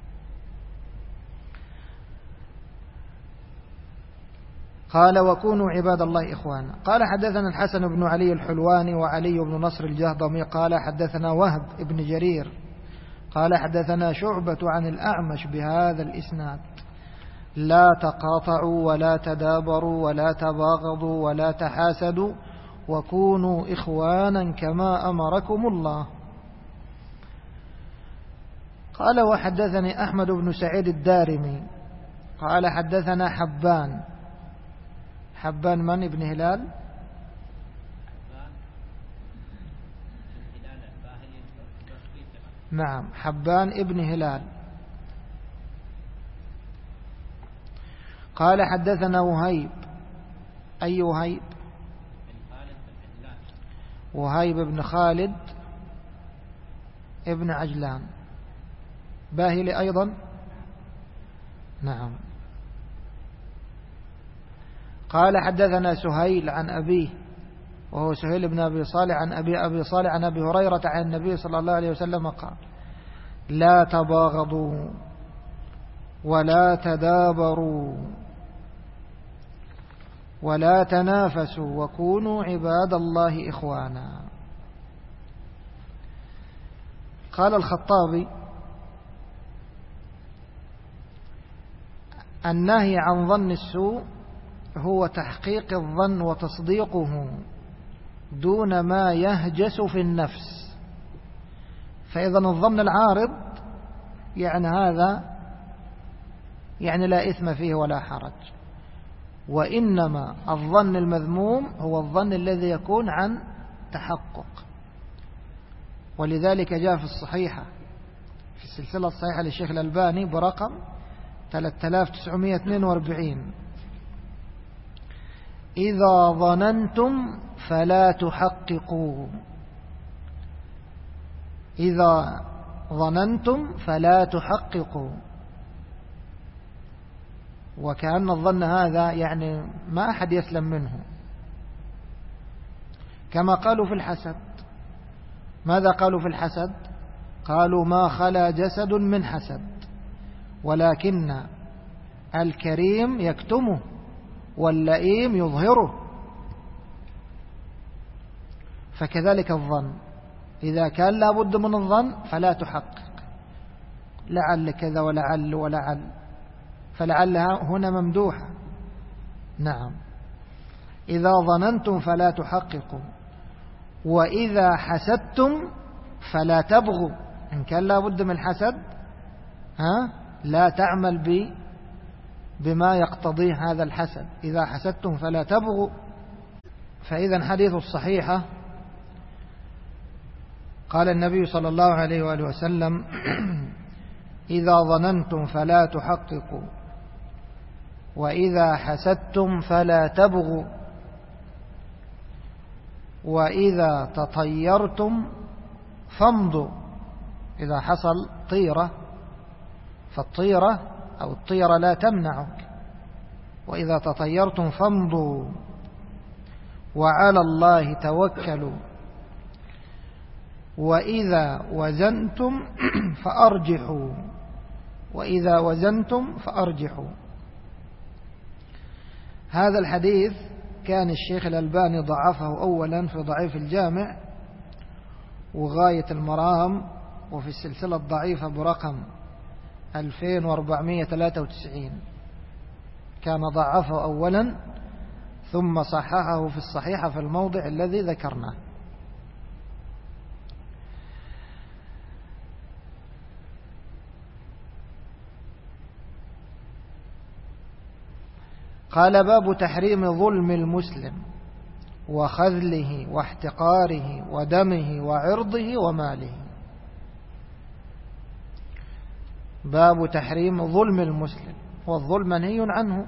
قال وكونوا عباد الله إخوانا. قال حدثنا الحسن بن علي الحلواني وعلي بن نصر الجهضمي قال حدثنا وهب بن جرير قال حدثنا شعبة عن الأعمش بهذا الإسناد لا تقاطعوا ولا تدابروا ولا تباغضوا ولا تحاسدوا وكونوا إخوانا كما أمركم الله. قال وحدثني أحمد بن سعيد الدارمي قال حدثنا حبان. حبان من؟ ابن هلال. نعم، حبان ابن هلال. قال حدثنا وهيب. أي وهيب؟ وهيب بن خالد ابن عجلان باهلي أيضا. نعم. قال حدثنا سهيل عن أبيه وهو سهيل بن أبي صالح عن أبي أبي صالح عن أبي هريرة عن النبي صلى الله عليه وسلم قال لا تباغضوا ولا تدابروا ولا تنافسوا وكونوا عباد الله إخوانا. قال الخطابي النهي عن ظن السوء هو تحقيق الظن وتصديقه دون ما يهجس في النفس. فإذا الظن العارض يعني هذا يعني لا إثم فيه ولا حرج، وإنما الظن المذموم هو الظن الذي يكون عن تحقق. ولذلك جاء في الصحيحة في السلسلة الصحيحة للشيخ الألباني برقم ثلاثة آلاف وتسعمائة واثنين وأربعين إذا ظننتم فلا تحققوا. إذا ظننتم فلا تحققوا. وكأن الظن هذا يعني ما أحد يسلم منه، كما قالوا في الحسد. ماذا قالوا في الحسد؟ قالوا ما خلا جسد من حسد ولكن الكريم يكتمه واللئيم يظهره. فكذلك الظن، إذا كان لا بد من الظن فلا تحقق، لعل كذا ولعل ولعل، فلعلها هنا ممدوحة. نعم. إذا ظننتم فلا تحققوا، وإذا حسدتم فلا تبغوا. إن كان لا بد من الحسد ها لا تعمل ب بما يقتضيه هذا الحسد. إذا حسدتم فلا تبغوا. فإذا حديث الصحيحة قال النبي صلى الله عليه وآله وسلم إذا ظننتم فلا تحققوا، وإذا حسدتم فلا تبغوا، وإذا تطيرتم فامضوا. إذا حصل طيرة فالطيرة أو الطيرة لا تمنعك. وإذا تطيرتم فامضوا وعلى الله توكلوا، وإذا وزنتم فأرجحوا، وإذا وزنتم فأرجحوا. هذا الحديث كان الشيخ الألباني ضعفه أولا في ضعيف الجامع وغاية المرام وفي السلسلة الضعيفة برقم ألفين وأربعمائة وثلاثة وتسعين، كان ضعفه أولا ثم صححه في الصحيحة في الموضع الذي ذكرناه. قال باب تحريم ظلم المسلم وخذله واحتقاره ودمه وعرضه وماله. باب تحريم ظلم المسلم، والظلم منهي عنه.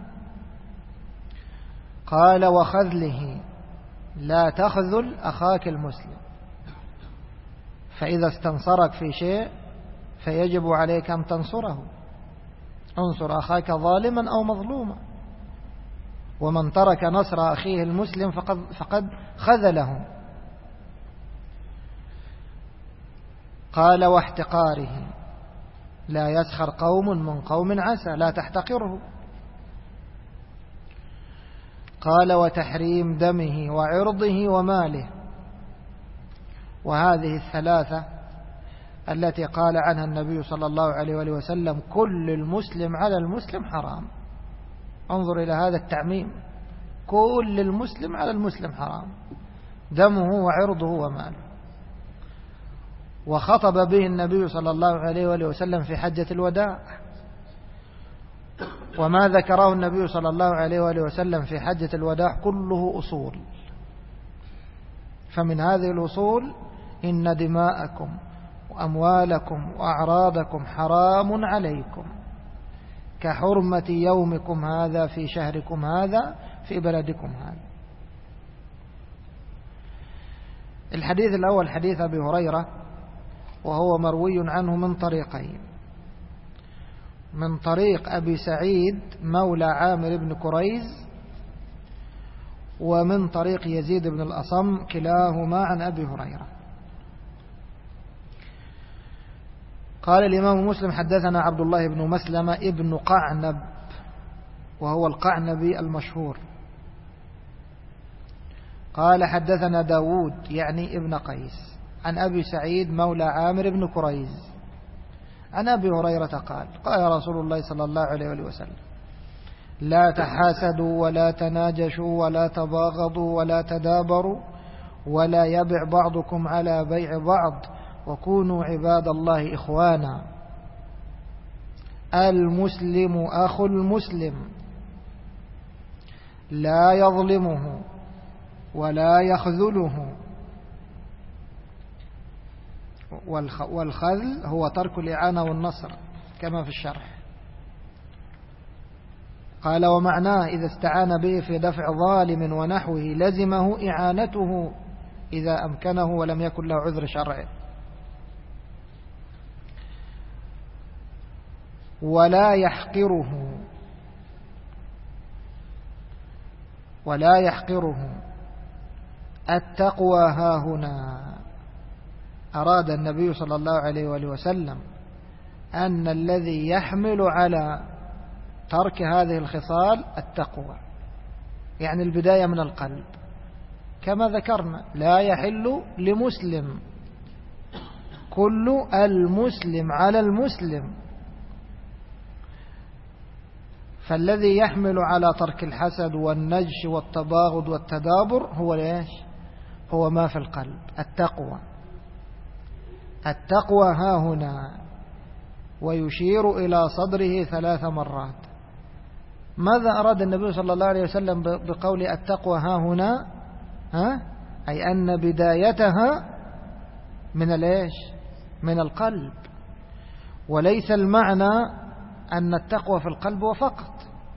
قال وخذله، لا تخذل أخاك المسلم، فإذا استنصرك في شيء فيجب عليك أن تنصره. انصر أخاك ظالما أو مظلوما، ومن ترك نصر أخيه المسلم فقد, فقد خذله. قال واحتقاره، لا يسخر قوم من قوم عسى، لا تحتقره. قال وتحريم دمه وعرضه وماله. وهذه الثلاثة التي قال عنها النبي صلى الله عليه وآله وسلم كل المسلم على المسلم حرام. انظر إلى هذا التعميم، كل المسلم على المسلم حرام، دمه وعرضه وماله. وخطب به النبي صلى الله عليه وآله وسلم في حجة الوداع. وما ذكره النبي صلى الله عليه وآله وسلم في حجة الوداع كله أصول. فمن هذه الأصول إن دماءكم وأموالكم وأعراضكم حرام عليكم كحرمة يومكم هذا في شهركم هذا في بلدكم هذا. الحديث الأول حديث أبي هريرة، وهو مروي عنه من طريقين: من طريق أبي سعيد مولى عامر بن كريز، ومن طريق يزيد بن الأصم، كلاهما عن أبي هريرة. قال الإمام مسلم حدثنا عبد الله بن مسلمة ابن قعنب، وهو القعنبي المشهور. قال حدثنا داود يعني ابن قيس عن أبي سعيد مولى عامر بن كريز عن أبي هريرة قال قال رسول الله صلى الله عليه وسلم: لا تحاسدوا ولا تناجشوا ولا تباغضوا ولا تدابروا ولا يبع بعضكم على بيع بعض وكونوا عباد الله إخوانا. المسلم أخو المسلم لا يظلمه ولا يخذله. والخذل هو ترك الإعانة والنصر كما في الشرح. قال ومعناه إذا استعان به في دفع ظالم ونحوه لزمه إعانته إذا أمكنه ولم يكن له عذر شرعي. ولا يحقره ولا يحقره. التقوى ها هنا. أراد النبي صلى الله عليه وآله وسلم أن الذي يحمل على ترك هذه الخصال التقوى، يعني البداية من القلب، كما ذكرنا لا يحل لمسلم كل المسلم على المسلم. فالذي يحمل على ترك الحسد والنجش والتباغض والتدابر هو ليش؟ هو ما في القلب، التقوى. التقوى ها هنا، ويشير إلى صدره ثلاث مرات. ماذا أراد النبي صلى الله عليه وسلم بقول التقوى ها هنا؟ ها؟ أي أن بدايتها من الإيش؟ من القلب، وليس المعنى أن التقوى في القلب وفقط،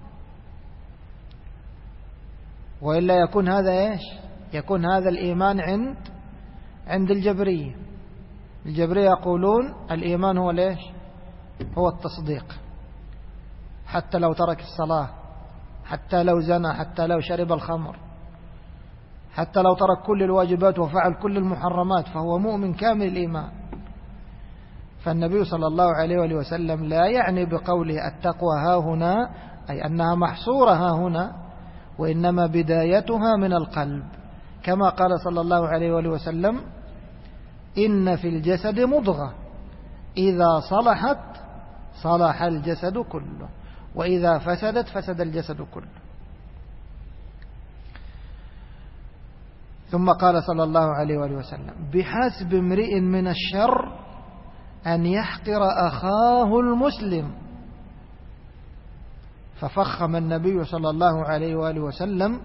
وإلا يكون هذا إيش؟ يكون هذا الإيمان عند عند الجبرية. الجبرية يقولون الإيمان هو ليش؟ هو التصديق، حتى لو ترك الصلاة، حتى لو زنى، حتى لو شرب الخمر، حتى لو ترك كل الواجبات وفعل كل المحرمات، فهو مؤمن كامل الإيمان. فالنبي صلى الله عليه وآله وسلم لا يعني بقوله التقوى ها هنا أي أنها محصورة ها هنا، وإنما بدايتها من القلب، كما قال صلى الله عليه وآله وسلم إن في الجسد مضغة إذا صلحت صلح الجسد كله وإذا فسدت فسد الجسد كله. ثم قال صلى الله عليه وآله وسلم بحسب امرئ من الشر أن يحقر أخاه المسلم. ففخم النبي صلى الله عليه وآله وسلم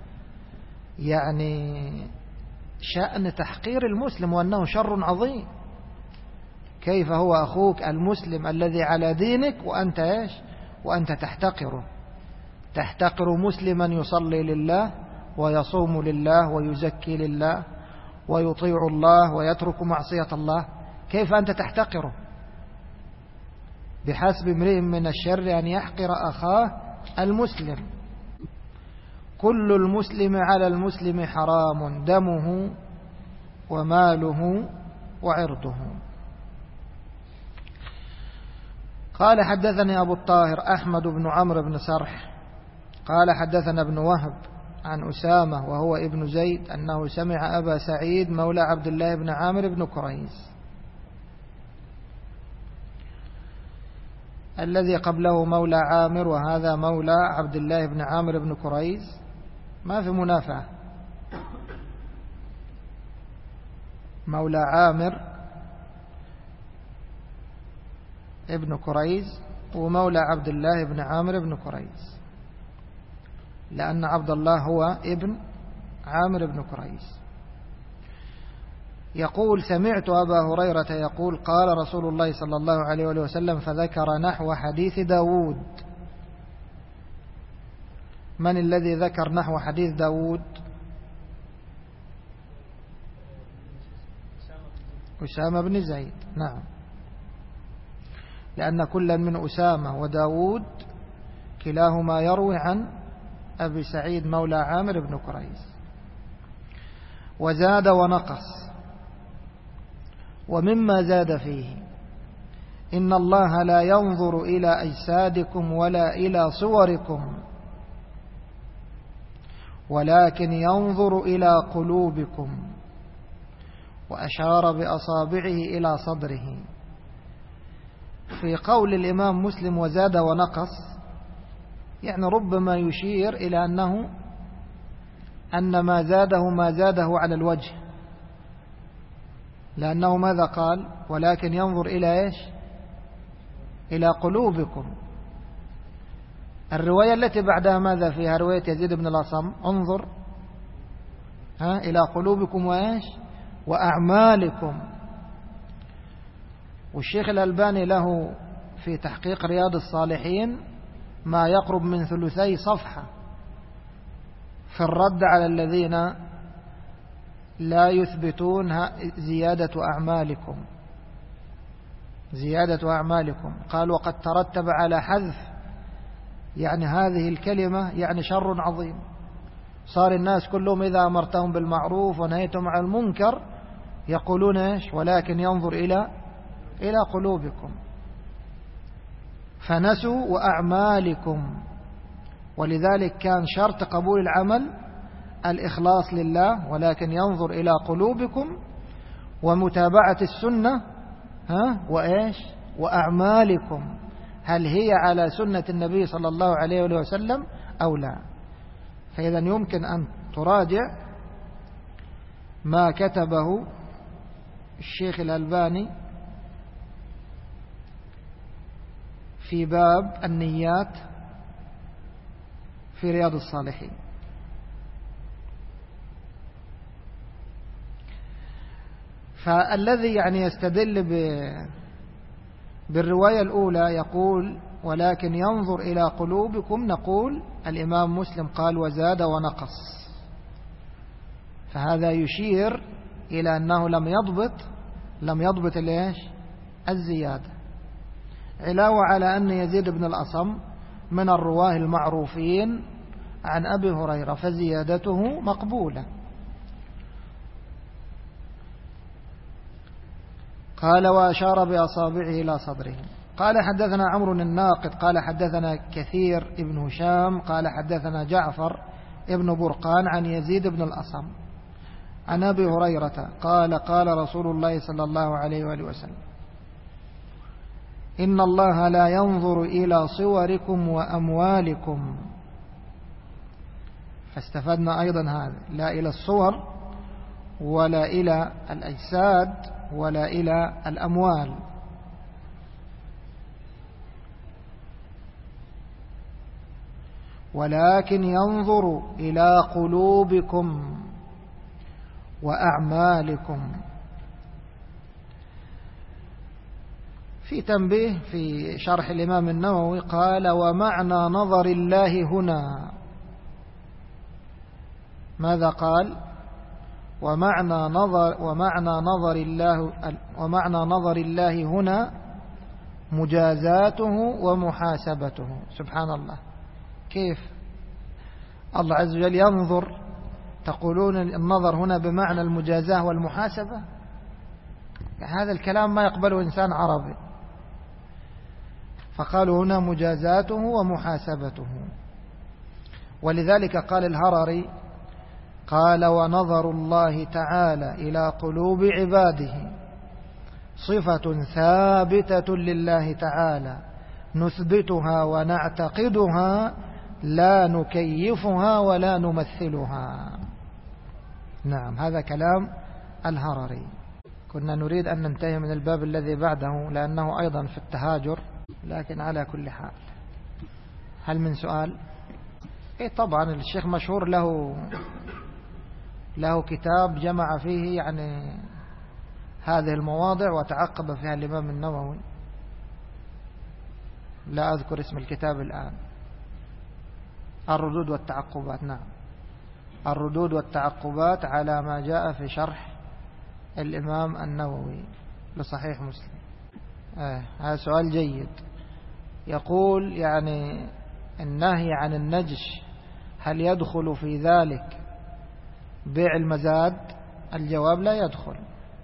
يعني شأن تحقير المسلم، وأنه شر عظيم. كيف هو أخوك المسلم الذي على دينك وأنت إيش؟ وأنت تحتقره، تحتقر مسلما يصلي لله ويصوم لله ويزكي لله ويطيع الله ويترك معصية الله، كيف أنت تحتقره؟ بحسب امرئ من الشر أن يحقر أخاه المسلم. كل المسلم على المسلم حرام دمه وماله وعرضه. قال حدثني أبو الطاهر أحمد بن عمرو بن سرح قال حدثنا ابن وهب عن أسامة وهو ابن زيد أنه سمع أبا سعيد مولى عبد الله بن عامر بن كريز. الذي قبله مولى عامر وهذا مولى عبد الله بن عامر بن كريز، ما في منافعة. مولى عامر ابن كريز ومولى عبد الله بن عامر بن كريز، لأن عبد الله هو ابن عامر بن كريز. يقول سمعت أبا هريرة يقول قال رسول الله صلى الله عليه وسلم فذكر نحو حديث داود. من الذي ذكر نحو حديث داود؟ أسامة بن زيد. نعم، لأن كلا من أسامة وداود كلاهما يروي عن أبي سعيد مولى عامر بن كريز. وزاد ونقص، ومما زاد فيه إن الله لا ينظر إلى أجسادكم ولا إلى صوركم ولكن ينظر إلى قلوبكم، وأشار بأصابعه إلى صدره. في قول الإمام مسلم وزاد ونقص يعني ربما يشير إلى أنه أن ما زاده ما زاده على الوجه، لأنه ماذا قال؟ ولكن ينظر إلى إيش؟ إلى قلوبكم. الرواية التي بعدها ماذا فيها؟ رواية يزيد بن الأصم انظر ها إلى قلوبكم وإيش؟ وأعمالكم. والشيخ الألباني له في تحقيق رياض الصالحين ما يقرب من ثلثي صفحة في الرد على الذين لا يثبتون زيادة أعمالكم زيادة أعمالكم. قال وقد ترتب على حذف يعني هذه الكلمة يعني شر عظيم، صار الناس كلهم إذا أمرتهم بالمعروف ونهيتهم عن المنكر يقولون إيش؟ ولكن ينظر إلى إلى قلوبكم، فنسوا وأعمالكم. ولذلك كان شرط قبول العمل الإخلاص لله، ولكن ينظر إلى قلوبكم ومتابعة السنة ها وإيش وأعمالكم، هل هي على سنة النبي صلى الله عليه وسلم أو لا. فإذا يمكن أن تراجع ما كتبه الشيخ الألباني في باب النيات في رياض الصالحين. فالذي يعني يستدل بالرواية الأولى يقول ولكن ينظر إلى قلوبكم، نقول الإمام مسلم قال وزاد ونقص، فهذا يشير إلى أنه لم يضبط لم يضبط ليش الزيادة، علاوة على أن يزيد بن الأصم من الرواه المعروفين عن أبي هريرة فزيادته مقبولة. قال وأشار بأصابعه إلى صدره. قال حدثنا عمرو الناقد قال حدثنا كثير ابن هشام قال حدثنا جعفر ابن برقان عن يزيد بن الأصم عن أبي هريرة قال قال رسول الله صلى الله عليه وآله وسلم إن الله لا ينظر إلى صوركم وأموالكم. فاستفدنا أيضا هذا، لا إلى الصور ولا إلى الأجساد ولا إلى الأموال. ولكن ينظر إلى قلوبكم وأعمالكم. في تنبيه في شرح الإمام النووي قال ومعنى نظر الله هنا، ماذا قال؟ ومعنى نظر ومعنى نظر الله ومعنى نظر الله هنا مجازاته ومحاسبته. سبحان الله، كيف الله عز وجل ينظر؟ تقولون النظر هنا بمعنى المجازاة والمحاسبة؟ هذا الكلام ما يقبله إنسان عربي. فقالوا هنا مجازاته ومحاسبته. ولذلك قال الهرري قال ونظر الله تعالى إلى قلوب عباده صفة ثابتة لله تعالى نثبتها ونعتقدها لا نكيفها ولا نمثلها. نعم، هذا كلام الهرري. كنا نريد أن ننتهي من الباب الذي بعده لأنه أيضا في التهاجر، لكن على كل حال هل من سؤال؟ إيه طبعا الشيخ مشهور له له كتاب جمع فيه يعني هذه المواضع وتعقب فيها الإمام النووي، لا أذكر اسم الكتاب الآن. الردود والتعقبات، نعم، الردود والتعقبات على ما جاء في شرح الإمام النووي لصحيح مسلم. آه هذا سؤال جيد. يقول يعني النهي عن النجش هل يدخل في ذلك بيع المزاد؟ الجواب لا يدخل،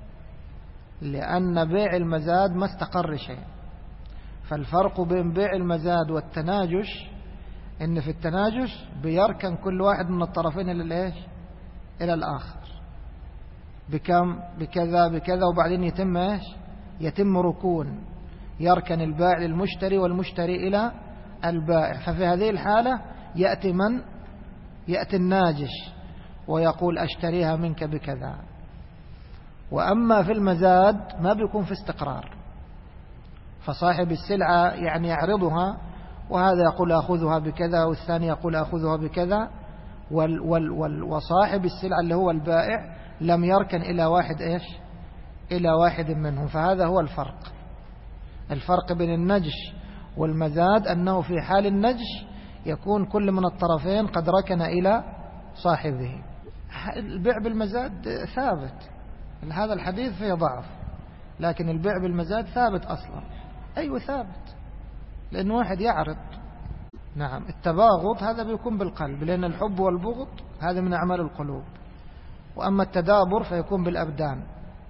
لأن بيع المزاد ما استقر شيء. فالفرق بين بيع المزاد والتناجش إن في التناجش بيركن كل واحد من الطرفين إلى الإيش؟ إلى الآخر بكم بكذا بكذا، وبعدين يتم إيش؟ يتم ركون، يركن البائع للمشتري والمشتري إلى البائع. ففي هذه الحالة يأتي من؟ يأتي الناجش ويقول أشتريها منك بكذا. وأما في المزاد ما بيكون في استقرار، فصاحب السلعة يعني يعرضها وهذا يقول أخذها بكذا والثاني يقول أخذها بكذا، وال وال وال وصاحب السلعة اللي هو البائع لم يركن إلى واحد إيش؟ إلى واحد منهم. فهذا هو الفرق. الفرق بين النجش والمزاد أنه في حال النجش يكون كل من الطرفين قد ركن إلى صاحبه. البيع بالمزاد ثابت، هذا الحديث فيه ضعف، لكن البيع بالمزاد ثابت أصلا. أيوة ثابت، لأن واحد يعرض نعم. التباغض هذا بيكون بالقلب، لأن الحب والبغض هذا من أعمال القلوب. وأما التدابر فيكون بالأبدان.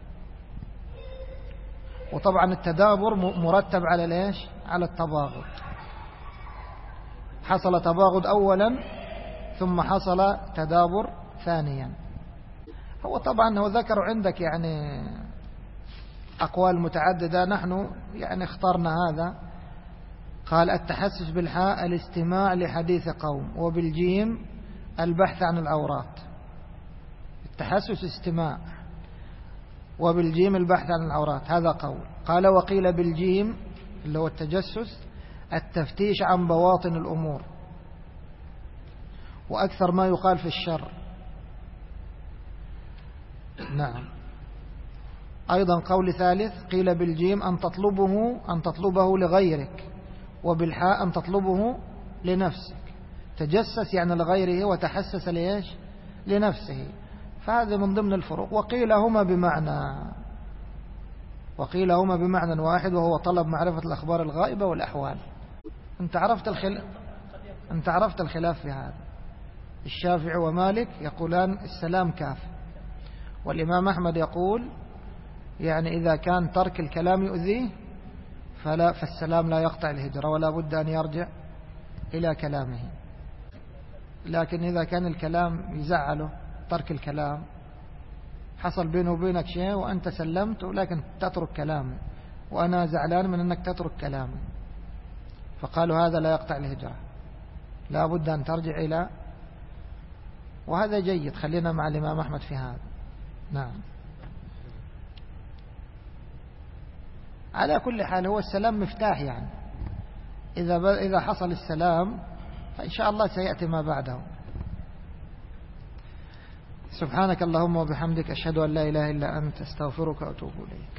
وطبعا التدابر مرتب على ليش؟ على التباغض. حصل تباغض أولا ثم حصل تدابر ثانيا. هو طبعا هو ذكر عندك يعني أقوال متعددة، نحن يعني اخترنا هذا. قال التحسس بالحاء الاستماع لحديث قوم، وبالجيم البحث عن العورات. التحسس استماع، وبالجيم البحث عن العورات، هذا قول. قال وقيل بالجيم اللي هو التجسس التفتيش عن بواطن الأمور، وأكثر ما يقال في الشر. نعم. أيضا قول ثالث قيل بالجيم أن تطلبه أن تطلبه لغيرك، وبالحاء أن تطلبه لنفسك. تجسس يعني لغيره، وتحسس ليش؟ لنفسه. فهذا من ضمن الفروق. وقيل هما بمعنى وقيل هما بمعنى واحد، وهو طلب معرفة الأخبار الغائبة والأحوال. أنت عرفت الخلاف أنت عرفت الخلاف في هذا. الشافعي ومالك يقولان السلام كاف، والإمام أحمد يقول يعني إذا كان ترك الكلام يؤذيه فلا فالسلام لا يقطع الهجرة، ولا بد أن يرجع إلى كلامه. لكن إذا كان الكلام يزعله، ترك الكلام، حصل بينه وبينك شيء وأنت سلمت ولكن تترك كلامه، وأنا زعلان من أنك تترك كلامه، فقالوا هذا لا يقطع الهجرة، لا بد أن ترجع إلى. وهذا جيد، خلينا مع الإمام أحمد في هذا. نعم. على كل حال هو السلام مفتاح، يعني إذا إذا حصل السلام فإن شاء الله سيأتي ما بعده. سبحانك اللهم وبحمدك، أشهد أن لا إله إلا أنت، أستغفرك وأتوب إليك.